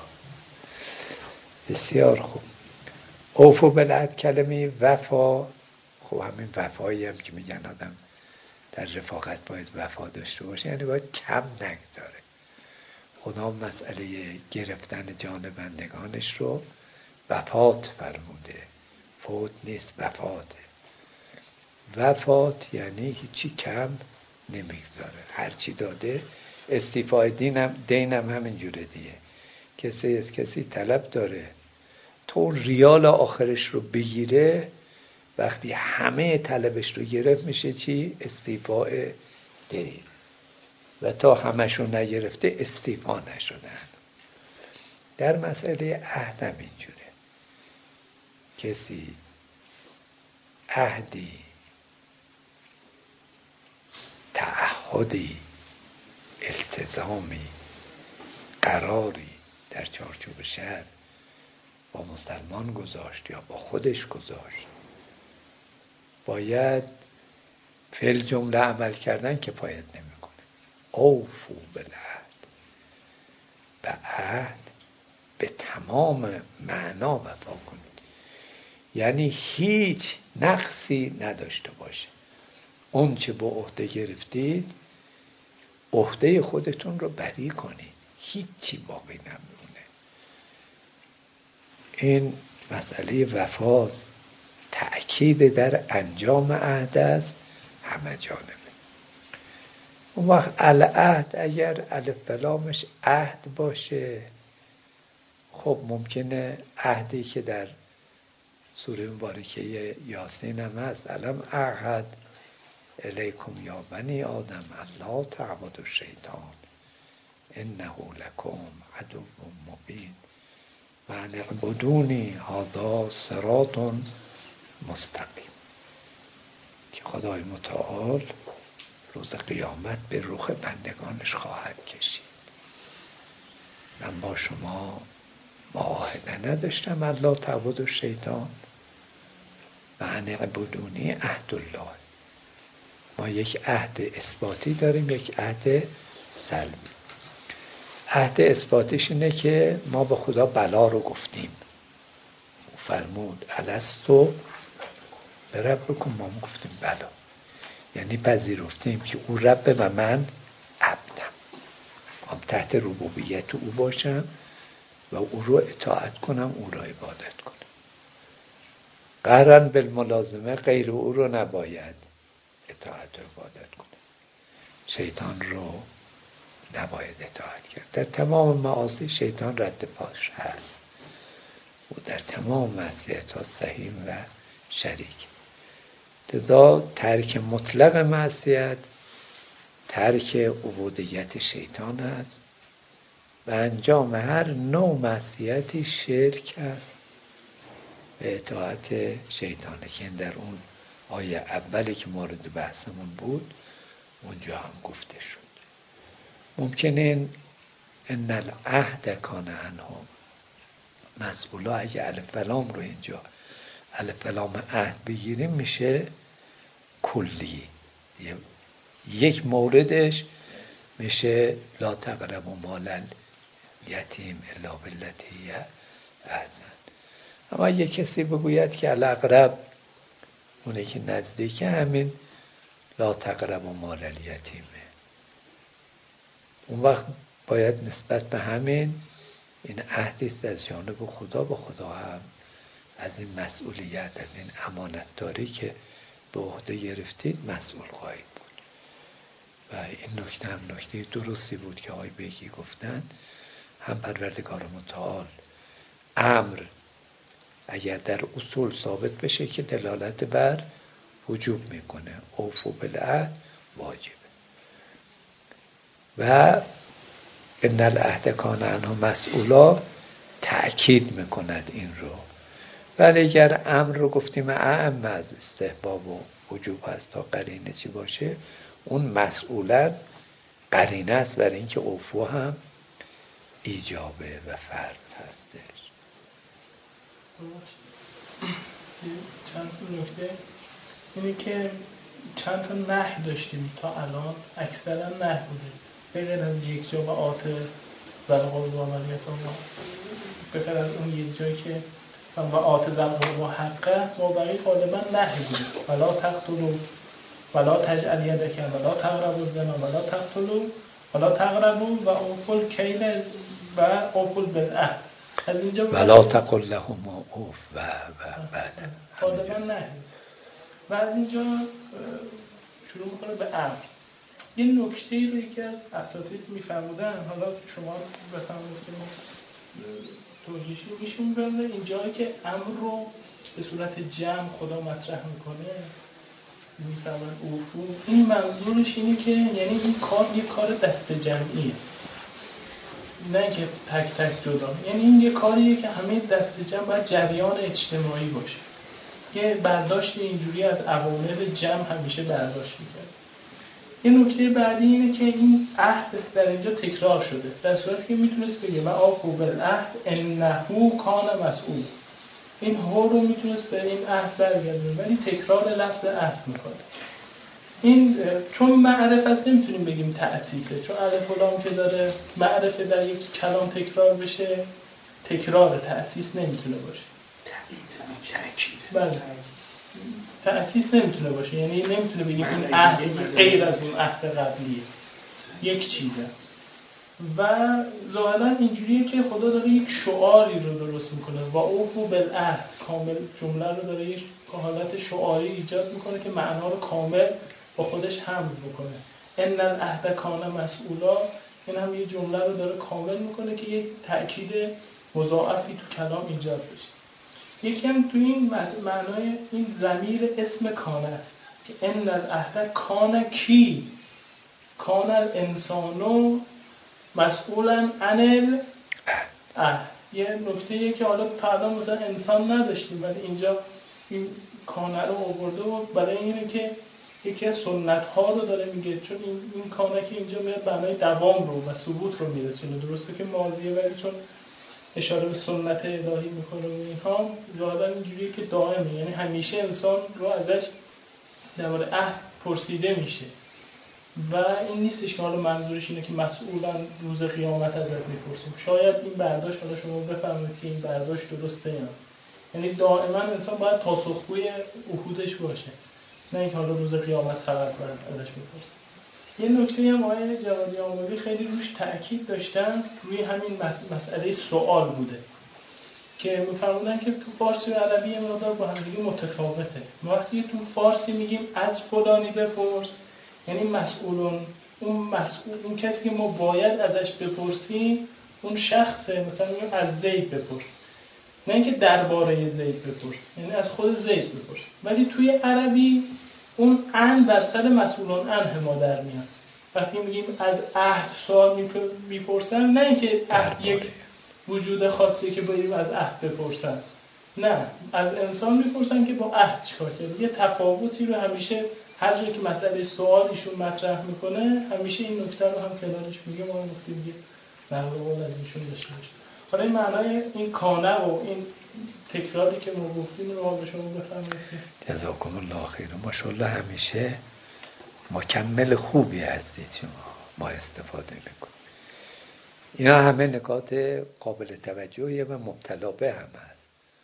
بسیار خوب. اوفو بالعهد، کلمه وفا، خب همین وفایی هم که میگن آدم در رفاقت باید وفا داشته باشه، یعنی باید کم نگذاره. خدا مسئله گرفتن جان بندگانش رو وفات فرموده، فوت نیست، وفاته. وفات یعنی هیچی کم نمیگذاره، هرچی داده. استیفای دینم همینجوره دیگه. کسی از کسی طلب داره تو ریال آخرش رو بگیره، وقتی همه طلبش رو گرفت میشه چی؟ استیفاء دین. و تا همش رو نگرفته استیفا نشدن. در مسئله عهد هم اینجوره. کسی عهدی، تعهدی، التزامی، قراری در چارچوب شرع با مسلمان گذاشت یا با خودش گذاشت، باید فعل جمله عمل کردن کفایت نمیکنه. اوفو بالعهد، به عهد به تمام معنا وفا کنید، یعنی هیچ نقصی نداشته باشه. اون چه به عهده گرفتید عهده خودتون رو بری کنید، هیچی باقی نمیمونه. این مسئله وفاست، تأکید در انجام عهد است همه جانبه. اون وقت العهد اگر الف بلامش عهد باشه، خب ممکنه عهدی که در سوره مبارکه یاسین هم هست، الم اعهد الیکم یا بنی آدم الا تعبدوا الشیطان انه لکم عدو مبین و ان اعبدونی هذا صراط مستقیم، که خدای متعال روز قیامت به رخ بندگانش خواهد کشید. من با شما معاهده نداشتم الا تعبدوا الشیطان و ان اعبدونی عهد الله. ما یک عهد اثباتی داریم، یک عهد سلبی. عهد اثباتیش اینه که ما به خدا بلا رو گفتیم، فرمود الستو بربکم، ما گفتیم بلا، یعنی پذیرفتیم که او رب و من عبدم، هم تحت ربوبیت او باشم و او رو اطاعت کنم، او رو عبادت کنم. قهرن بالملازمه، غیر او رو نباید اطاعت و عبادت کنم. شیطان رو نباید اطاعت کرد. در تمام معاصی شیطان رد پاش هست، او در تمام معصیت ها سهیم و شریک. لذا ترک مطلق معصیت ترک عبودیت شیطان است و انجام هر نوع معصیتی شرک است به اطاعت شیطانه، که در اون آیه اولی که مورد بحثمون بود اونجا هم گفته شد. ممکنه ان العهد کان عنه مسئولا، اگه الف لام رو اینجا الف لام عهد بگیریم میشه کلی، یک موردش میشه لا تقربوا مال الیتیم الا بالتی هی احسن. اما یک کسی بگوید که الاقرب، اونه که نزدیک، همین لا تقربوا مال الیتیم، اون وقت باید نسبت به همین این عهدی است از جانب خدا، به خدا هم از این مسئولیت، از این امانتداری که به عهده گرفتید مسئول خواهید بود. و این نکته هم نکته درستی بود که آقای بیگی گفتن. هم پروردگار متعال امر اگر در اصول ثابت بشه که دلالت بر وجوب میکنه، اوفو بالعهد واجبه، و ان العهد کان عنه مسئولا تأکید میکند این رو. ولی اگر امر رو گفتیم اعم از استحباب و وجوب هست تا قرینه چی باشه، اون مسئولا قرینه است برای اینکه اوفو هم ایجابه و فرض هستش. چند تا نکته اینه که چند تا نهی داشتیم تا الان، اکثرا نهی بوده بغیر از یک جا و آت زلقال و عملیت ما، بغیر از اون یک جایی که و آت زلقال و حقه و بقیه غالبا نهی بوده. ولا تقتلوا ولا تجعل یدک ولا تقربوا الزنا ولا تقتلوا ولا تقربوا و اوفوا الکیل و اوفوا بالعهد. از اینجا ولا تقل لهم اوف و بعد غالبا نهی. و از اینجا شروع میکنه به امر. یه نکته‌ای رو یکی از اساتید میفرمودن، حالا شما بفرمایید که ما توجیهش میشون برده اینجایی که امر رو به صورت جمع خدا مطرح میکنه، میفرمان اوفو، این منظورش اینه که یعنی این کار یه کار دست جمعیه، نه اینکه تک تک جدا. یعنی این یه کاریه که همه دست جمع باید جریان اجتماعی باشه. یه برداشت اینجوری از عوامل جمع همیشه برداشت می‌کنه. یه نکته بعدی اینه که این عهد در اینجا تکرار شده، در صورتی که میتونست بگه و آفو بالعهد انه کان مسئول. این هو رو میتونست به این عهد برگردونه، ولی تکرار لفظ عهد میکنه. این چون معرف است نمیتونیم بگیم تأسیسه، چون الف و لام که داره معرفه در یک کلام تکرار بشه، تکرار تأسیس نمیتونه باشه. بله، تأسیس نمیتونه باشه، یعنی نمیتونه بگیم این عهد غیر از اون عهد قبلیه، یک چیزه. و ظاهرا اینجوریه که خدا داره یک شعاری رو درست میکنه و اوفو بالعهد، کامل جمله رو داره یک حالت شعاری ایجاد میکنه که معنا رو کامل با خودش حمل بکنه. ان العهد کان مسئولا، این هم یه جمله رو داره کامل میکنه که یک تأکید مضاعفی تو کلام ایجاد بشه. یکی هم تو این معنای این ضمیر اسم کان است که ان العهد کان کی، کان الانسانو مسئولا عن العهد. یه نکته‌ایه که حالا تا الان مثلا انسان نداشتیم، ولی اینجا این کانه رو آورده و برای اینه که یکی از سنت‌ها رو داره میگه، چون این کانه که اینجا میاد معنای دوام رو و ثبوت رو میرسونه. درسته که ماضیه، ولی چون اشاره به سنت الهی میکنه و اینها ظاهرا اینجوریه که دائمه، یعنی همیشه انسان رو ازش درباره عهد پرسیده میشه و این نیستش که حالا منظورش اینه که مسئولا روز قیامت ازت میپرسیم. شاید این برداشت، حالا شما بفهمید که این برداشت درسته یا نه. یعنی دائما انسان باید پاسخگوی عهودش باشه، نه اینکه حالا روز قیامت فقط باید ازش میپرسیم. یه نکته هم آقای جوادی آموزی خیلی روش تأکید داشتن، روی همین مسئله سوال بوده که می‌فرمودن که تو فارسی و عربی این مقدار با هم دیگه متفاوته. وقتی تو فارسی میگیم از فلانی بپرس، یعنی مسئولون، اون مسئول، اون کسی که ما باید ازش بپرسیم اون شخصه، مثلا میگیم از زید بپرس، نه اینکه درباره زید بپرس، یعنی از خود زید بپرس. ولی توی عربی اون ان در سر مسئولون ان ما در میاد. وقتی میگیم از عهد سوال میپرسن، نه اینکه عهد یک وجود خاصی که باید از عهد بپرسن، نه، از انسان میپرسن که با عهد چیکار کرد. یه تفاوتی رو همیشه هر جایی که مسئله سوال ایشون مطرح میکنه همیشه این نکته رو هم کنارش میگه، ما نکته میگه نقل قول از ایشون داشته باشیم. حالا این معنای این کانه و این تکراری که ما گفتیم رو به شما بفهمید. جزاکم الله خیر. ماشاءالله همیشه مکمل خوبی هستید شما، ما استفاده میکنیم. اینا همه نکات قابل توجهیه و مبتلا به هم هست.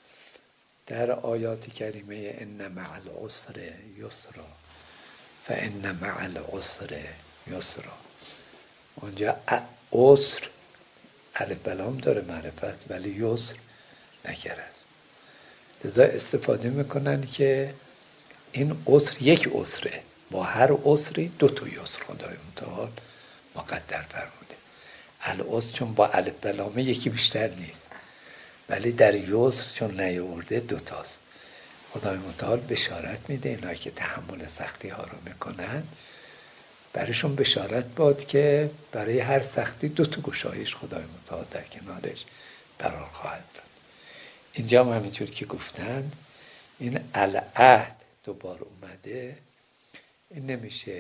در آیات کریمه ان مع العسر یسرا فان مع العسر یسرا، اونجا عسر الف بلام داره معرفت ولی یسر نکره است. لذا استفاده میکنن که این عسر یک عسره، با هر عسری دو تا یسر خدای متعال مقدر فرموده. العسر چون با الف بلامه یکی بیشتر نیست، ولی در یسر چون نیاورده دو تاست. خدای متعال بشارت میده اینایی که تحمل سختی ها رو میکنن، برایشون بشارت باد که برای هر سختی دو تا گشایش خدای متعال در کنارش قرار خواهد داد. اینجا هم همینجور که گفتن این العهد دوباره اومده، این نمیشه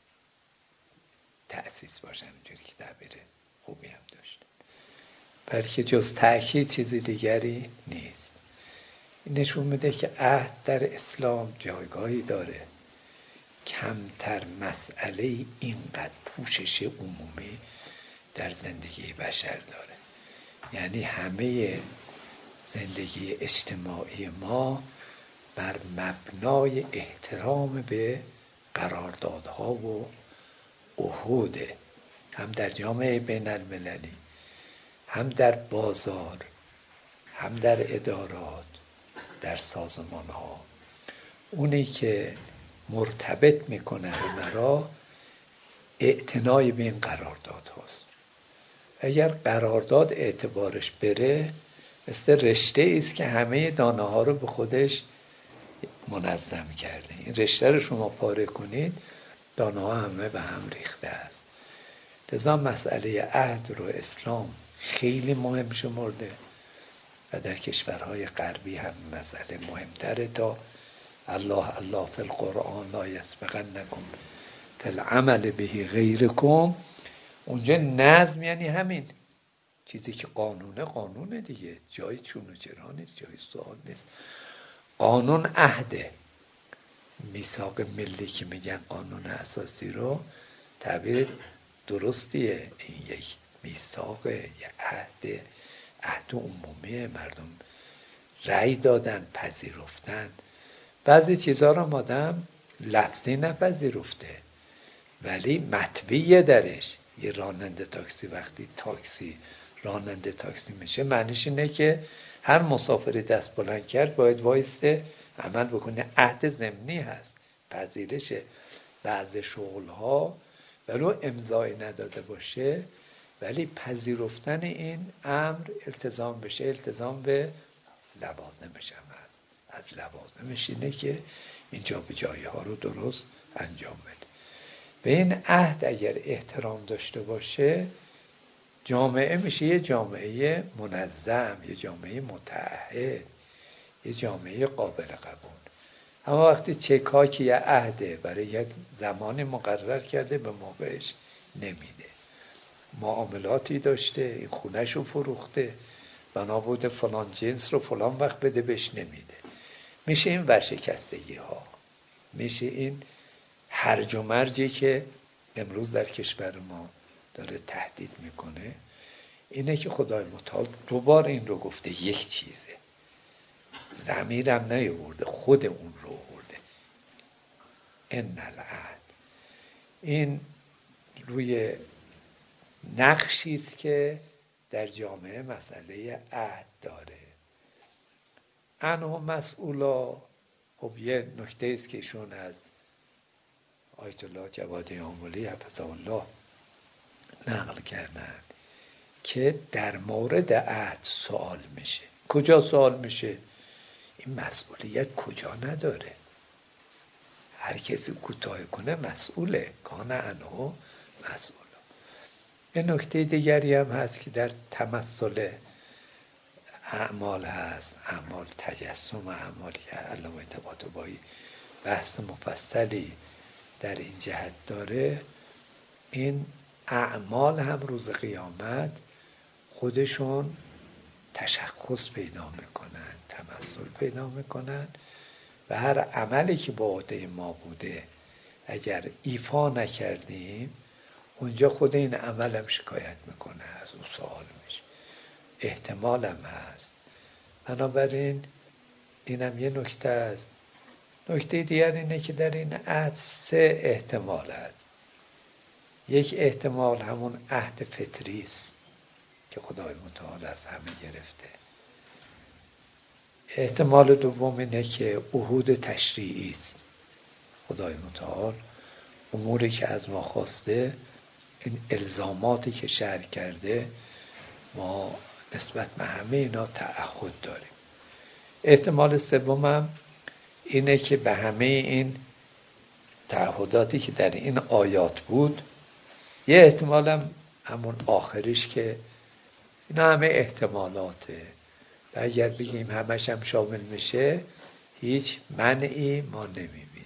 تأسیس باشه، همینجوری که تعبیر خوبی هم داشت، بلکه جز تأکید چیزی دیگری نیست. این نشون میده که عهد در اسلام جایگاهی داره، کمتر مسئله اینقدر پوشش عمومی در زندگی بشر داره. یعنی همه زندگی اجتماعی ما بر مبنای احترام به قراردادها و عهود، هم در جامعه بین المللی، هم در بازار، هم در ادارات، در سازمان ها. اونی که مرتبط میکنه همه را اعتنای به این قرارداد هاست. اگر قرارداد اعتبارش بره، مثل رشته است که همه دانه ها رو به خودش منظم کرده. این رشته رو شما پاره کنید، دانه ها همه به هم ریخته است. لذا مسئله عهد رو اسلام خیلی مهم شمرده و در کشورهای غربی هم مسئله مهمتره تا الله فی القرآن لا یسبقنکم فی العمل به غیرکم. اونجا نظم یعنی همین چیزی که قانونه دیگه، جای چون و چرا نیست، جای سوال نیست. قانون عهده. میثاق ملی که میگن قانون اساسی رو تعبیر درستیه، این یک میثاق، یک عهد عمومی، مردم رأی دادن، پذیرفتن. بعضی چیزها رو آدم لفظی نپذیرفته ولی مطبیعه درش. یه راننده تاکسی وقتی راننده تاکسی میشه معنیش اینه که هر مسافری دست بلند کرد باید وایسته عمل بکنه. عهد ضمنی هست، پذیرشه. بعض شغلها ولو امضای نداده باشه ولی پذیرفتن این امر التزام بشه، التزام به لوازمش هم هست. از لوازمش اینه که اینجا به جایی ها رو درست انجام بده. به این عهد اگر احترام داشته باشه جامعه میشه یه جامعه منظم، یه جامعه متعهد، یه جامعه قابل قبول. اما وقتی چک‌ها که یه عهده برای یک زمانی مقرر کرده به موقعش نمیده، معاملاتی داشته، این خونه‌ش رو فروخته، بنا بوده فلان جنس رو فلان وقت بده بهش نمیده، میشه این ورشکستگی ها، میشه این هرج و مرجی که امروز در کشور ما داره تهدید میکنه. اینه که خدای متعال دوبار این رو گفته، یک چیزه، ضمیرم نیاورده، خود اون رو آورده، ان العهد. این روی نقشی است که در جامعه مسئله عهد داره. عنه مسئولا. خب یه نکته است که ایشون از آیت الله جوادی آملی حفظه الله نقل کردن که در مورد عهد سوال میشه. کجا سوال میشه؟ این مسئولیت کجا نداره؟ هر کسی کوتاه کنه مسئوله. کان عنه مسئولا. یه نکته دیگری هم هست که در تمثل اعمال هست، اعمال تجسم اعمال که علامه طباطبایی بحث مفصلی در این جهت داره. این اعمال هم روز قیامت خودشون تشخص پیدا میکنن، تمثل پیدا میکنن و هر عملی که با عهده ما بوده اگر ایفا نکردیم اونجا خود این عمل هم شکایت میکنه، از اون سوال میشه، احتمال هم هست. بنابراین اینم یه نکته است. نکته دیگر اینه که در این عهد 3 احتمال هست. یک احتمال همون عهد فطری است که خدای متعال از همه گرفته. احتمال دوم اینه که عهود تشریعی است. خدای متعال اموری که از ما خواسته، این الزاماتی که شرع کرده، ما نسبت به همه اینا تعهد داریم. احتمال سومم اینه که به همه این تعهداتی که در این آیات بود، یه احتمالم همون آخریش که اینا همه احتمالاته و اگر بگیم همش هم شامل میشه هیچ منعی ما نمیبینیم.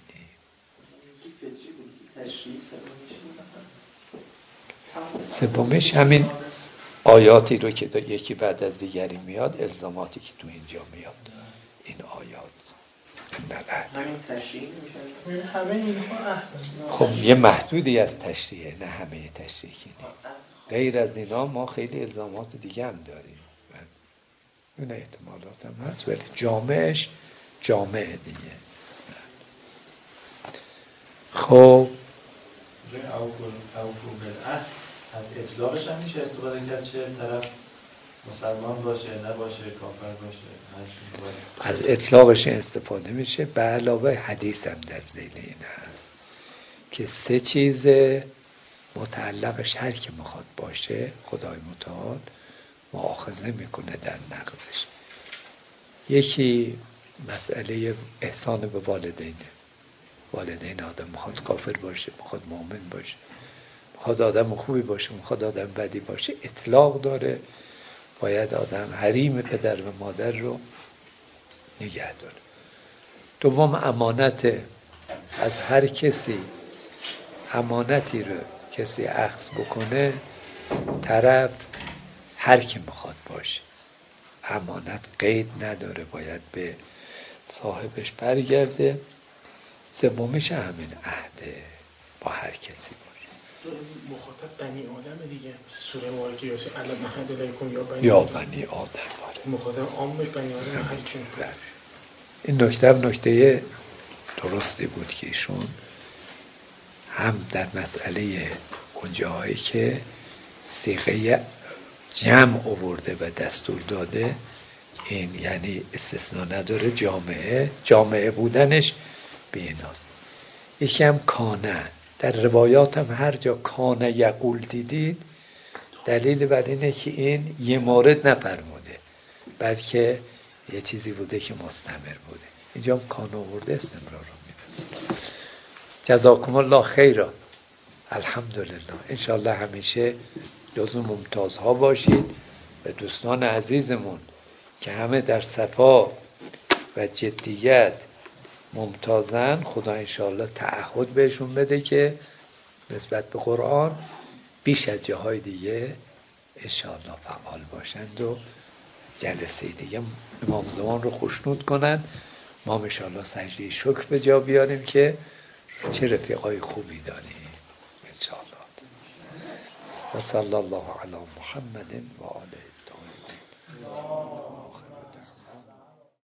سومش همین آیاتی رو که یکی بعد از دیگری میاد، الزاماتی که تو اینجا میاد، این آیات همین تشریع میشه. همه اینها عهد. خب یه محدودی از تشریعه، نه همه تشریعی نیست. غیر از اینا ما خیلی الزامات دیگه هم داریم. این احتمالات هم هست ولی جامعش جامعه دیگه. خب از اطلاقش هم میشه استفاده کرد، چه طرف مسلمان باشه نباشه، کافر باشه، از اطلاقش استفاده میشه. به علاوه حدیث هم در ذیل این هست که 3 چیز متعلقش هر که میخواد باشه خدای متعال مؤاخذه میکنه در نقضش. یکی مسئله احسان به والدین آدم، میخواد کافر باشه، میخواد مؤمن باشه، میخواد آدم خوبی باشه، میخواد آدم بدی باشه، اطلاق داره. باید آدم حریم پدر و مادر رو نگه داره. دوم امانت. از هر کسی امانتی رو کسی اخذ بکنه، طرف هر کی میخواد باشه، امانت قید نداره، باید به صاحبش برگرده. سومش همین عهده با هر کسی باشه. مخاطب بنی آدم دیگه، سوره مبارکه یاسین علم عهد علیکم یا بنی آدم. مخاطب عام بنی آدم هر کی. این نکته درستی بود که ایشون هم در مسئله اونجاهایی که صیغه جمع آورده و دستور داده، این یعنی استثناء نداره، جامعه بودنش به ایناست. یکی هم کانه. در روایات هم هر جا کانه یقول دیدید، دلیل بر اینه که این یه مورد نفرموده، بلکه یه چیزی بوده که مستمر بوده. اینجا هم کانه آورده، استمرار رو میده. جزاکم الله خیرا. الحمدلله. انشالله همیشه جزو ممتازها باشید و دوستان عزیزمون که همه در صفا و جدیت ممتازن، خدا انشالله تعهد بهشون بده که نسبت به قرآن بیش از جاهای دیگه انشالله فعال باشند و جلسه دیگه امام زمان رو خوشنود کنند. ما انشالله سجده شکر به جا بیاریم که چه رفیقای خوبی داریم انشالله. و صلی الله علی محمد و آله الطاهرین.